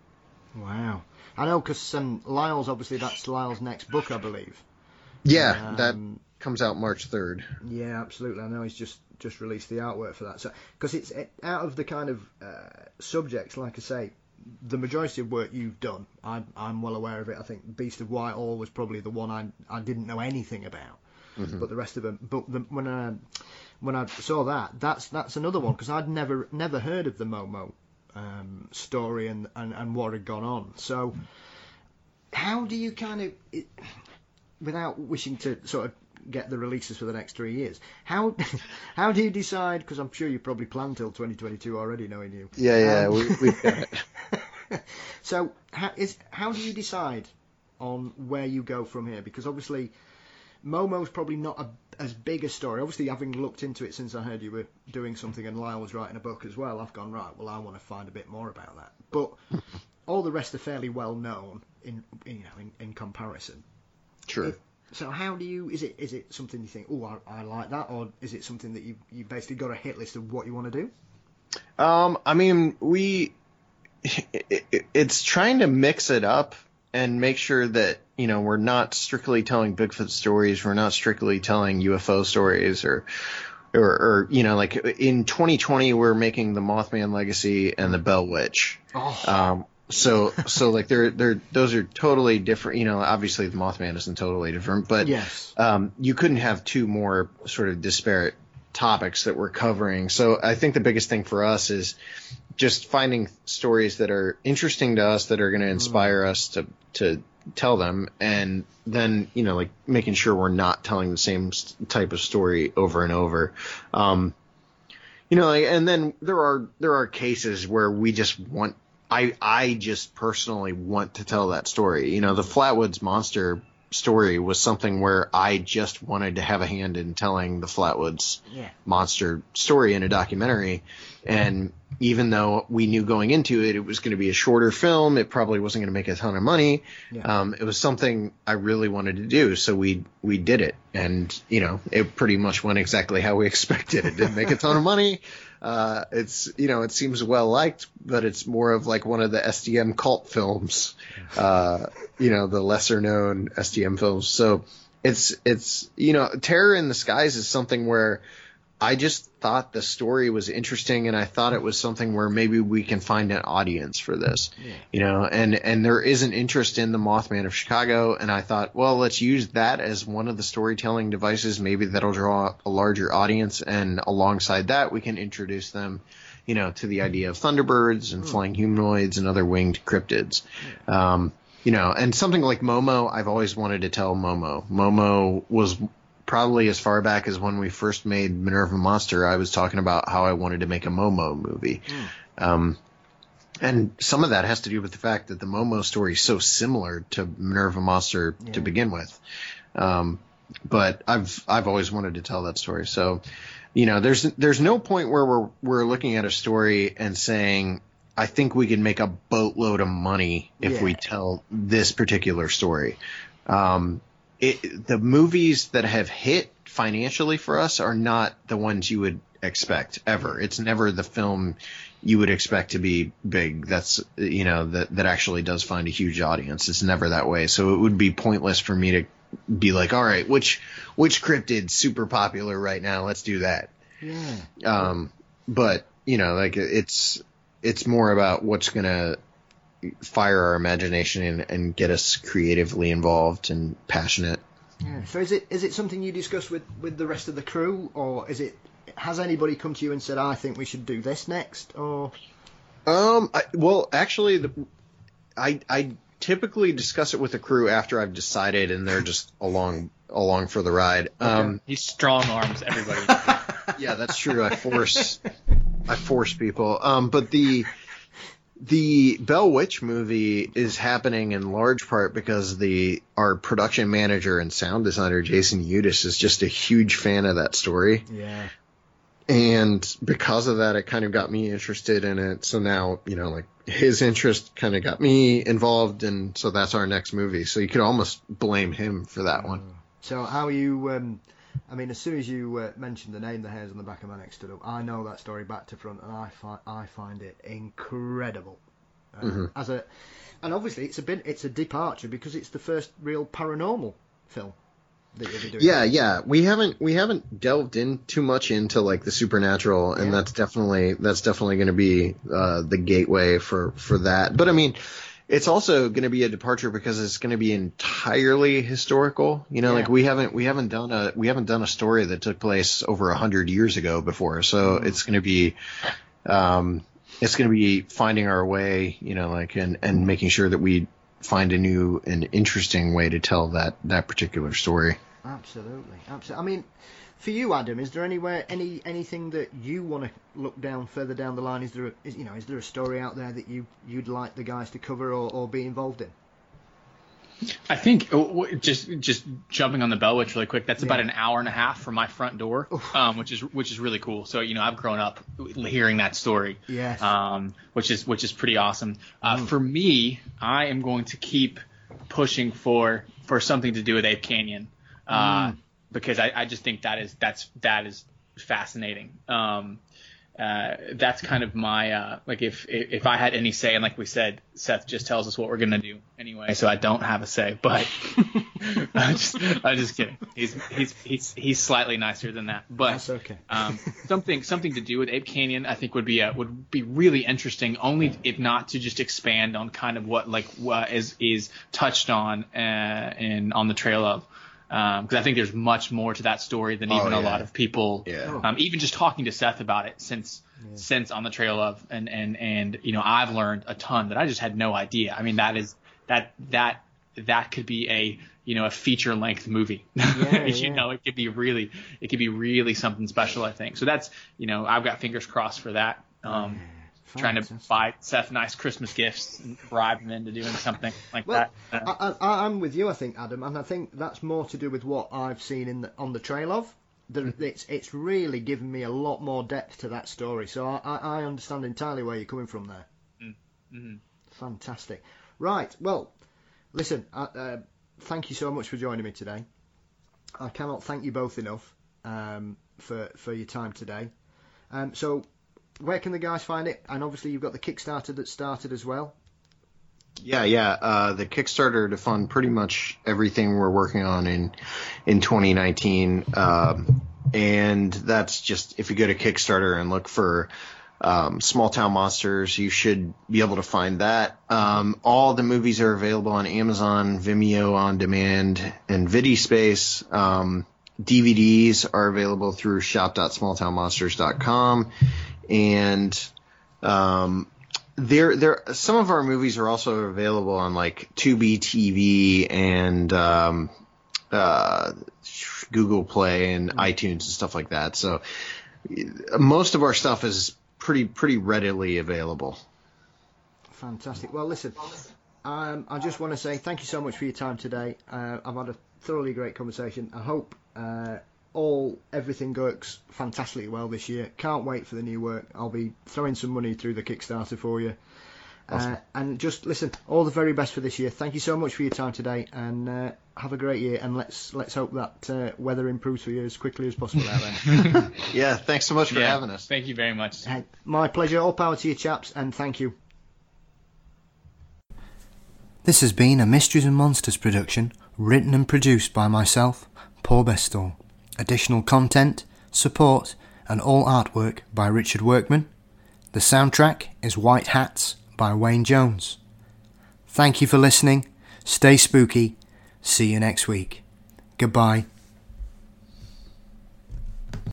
I know, because Lyle's, obviously, that's Lyle's next book, I believe. Yeah, that comes out March 3rd. Yeah, absolutely. I know he's just released the artwork for that. So, because it's out of the kind of subjects, like I say, the majority of work you've done, I'm well aware of it. I think Beast of Whitehall was probably the one I didn't know anything about. But the rest of them, when I saw that's another one, because I'd never heard of the Momo story and what had gone on. So how do you kind of, without wishing to sort of get the releases for the next 3 years, how do you decide, because I'm sure you probably planned till 2022 already, knowing you. We've got it. So how do you decide on where you go from here? Because obviously Momo's probably not as big a story. Obviously, having looked into it since I heard you were doing something and Lyle was writing a book as well, I've gone, right, well, I want to find a bit more about that. But all the rest are fairly well known in comparison. True. So how do you, is it something you think, oh, I like that, or is it something that you basically got a hit list of what you want to do? I mean, it's trying to mix it up and make sure that, we're not strictly telling Bigfoot stories. We're not strictly telling UFO stories or like in 2020, we're making the Mothman Legacy and the Bell Witch. Oh. So like those are totally different. Obviously the Mothman isn't totally different, but yes. You couldn't have two more sort of disparate topics that we're covering. So I think the biggest thing for us is just finding stories that are interesting to us, that are going to inspire us to tell them, and then like making sure we're not telling the same type of story over and over. And then there are cases where we just want. I just personally want to tell that story. The Flatwoods Monster story was something where I just wanted to have a hand in telling the Flatwoods Monster story in a documentary. And even though we knew going into it was going to be a shorter film, it probably wasn't going to make a ton of money. Yeah. It was something I really wanted to do. So we did it. And, it pretty much went exactly how we expected. It didn't make a ton of money. It seems well liked, but it's more of like one of the SDM cult films, the lesser known SDM films. So it's Terror in the Skies is something where I just thought the story was interesting, and I thought it was something where maybe we can find an audience for this, and there is an interest in the Mothman of Chicago, and I thought, well, let's use that as one of the storytelling devices. Maybe that'll draw a larger audience, and alongside that, we can introduce them, to the idea of Thunderbirds and flying humanoids and other winged cryptids. And something like Momo, I've always wanted to tell Momo. Momo was probably as far back as when we first made Minerva Monster. I was talking about how I wanted to make a Momo movie. And some of that has to do with the fact that the Momo story is so similar to Minerva Monster to begin with. But I've always wanted to tell that story. So, there's no point where we're looking at a story and saying, I think we can make a boatload of money if we tell this particular story. The movies that have hit financially for us are not the ones you would expect ever. It's never the film you would expect to be big. That's, that actually does find a huge audience. It's never that way. So it would be pointless for me to be like, all right, which cryptid's super popular right now? Let's do that. Yeah. But it's more about what's going to fire our imagination and get us creatively involved and passionate. Yeah. So is it something you discuss with the rest of the crew, or has anybody come to you and said, I think we should do this next, or? Actually, I typically discuss it with the crew after I've decided, and they're just along for the ride. Okay. He strong arms everybody. Yeah, that's true. I force people. But the Bell Witch movie is happening in large part because our production manager and sound designer, Jason Udis, is just a huge fan of that story. Yeah. And because of that, it kind of got me interested in it. So now, his interest kind of got me involved, and so that's our next movie. So you could almost blame him for that one. So how are you, as soon as you mentioned the name, The Hairs on the Back of My Neck Stood Up, I know that story back to front, and I find it incredible. And obviously it's a departure because it's the first real paranormal film that you'll be doing. Yeah. We haven't delved in too much into like the supernatural, and that's definitely going to be the gateway for that. But I mean, it's also going to be a departure because it's going to be entirely historical. Like we haven't done a story that took place over 100 years ago before. So it's going to be finding our way, and making sure that we find a new and interesting way to tell that particular story. Absolutely. I mean, for you, Adam, is there anything that you want to look down further down the line? Is there a story out there that you'd like the guys to cover or be involved in? I think just jumping on the Bell Witch really quick. That's about an hour and a half from my front door, which is really cool. So I've grown up hearing that story, yes, which is pretty awesome. For me, I am going to keep pushing for something to do with Ape Canyon, because I just think that is fascinating. That's kind of my like if I had any say, and like we said, Seth just tells us what we're gonna do anyway, so I don't have a say. But I'm just kidding. He's slightly nicer than that. But that's okay. something to do with Ape Canyon, I think would be really interesting. Only if not to just expand on kind of what is touched on on the Trail of. Because I think there's much more to that story than even a lot of people. Yeah. Even just talking to Seth about it since On the Trail of, and I've learned a ton that I just had no idea. I mean, that could be a feature length movie. It could be really something special, I think. So that's I've got fingers crossed for that. Trying to buy Seth nice Christmas gifts and bribe him into doing something like that. I'm with you, I think, Adam, and I think that's more to do with what I've seen On the Trail of. It's really given me a lot more depth to that story, so I understand entirely where you're coming from there. Mm-hmm. Fantastic. Right, well, listen, thank you so much for joining me today. I cannot thank you both enough for your time today. So where can the guys find it? And obviously you've got the Kickstarter that started as well. Yeah. The Kickstarter to fund pretty much everything we're working on in 2019. And that's just, if you go to Kickstarter and look for Small Town Monsters, you should be able to find that. All the movies are available on Amazon, Vimeo On Demand, and VidiSpace. DVDs are available through shop.smalltownmonsters.com. And there some of our movies are also available on like Tubi TV and Google Play and iTunes and stuff like that. So most of our stuff is pretty readily available. Fantastic. Well, listen, I just want to say thank you so much for your time today. I've had a thoroughly great conversation. I hope everything works fantastically well this year. Can't wait for the new work. I'll be throwing some money through the Kickstarter for you. Awesome. And just listen, all the very best for this year. Thank you so much for your time today, and have a great year. And let's hope that weather improves for you as quickly as possible out there. Yeah, thanks so much for having us. Thank you very much. My pleasure. All power to you, chaps, and thank you. This has been a Mysteries and Monsters production, written and produced by myself, Paul Bestall. Additional content, support, and all artwork by Richard Workman. The soundtrack is White Hats by Wayne Jones. Thank you for listening. Stay spooky. See you next week. Goodbye.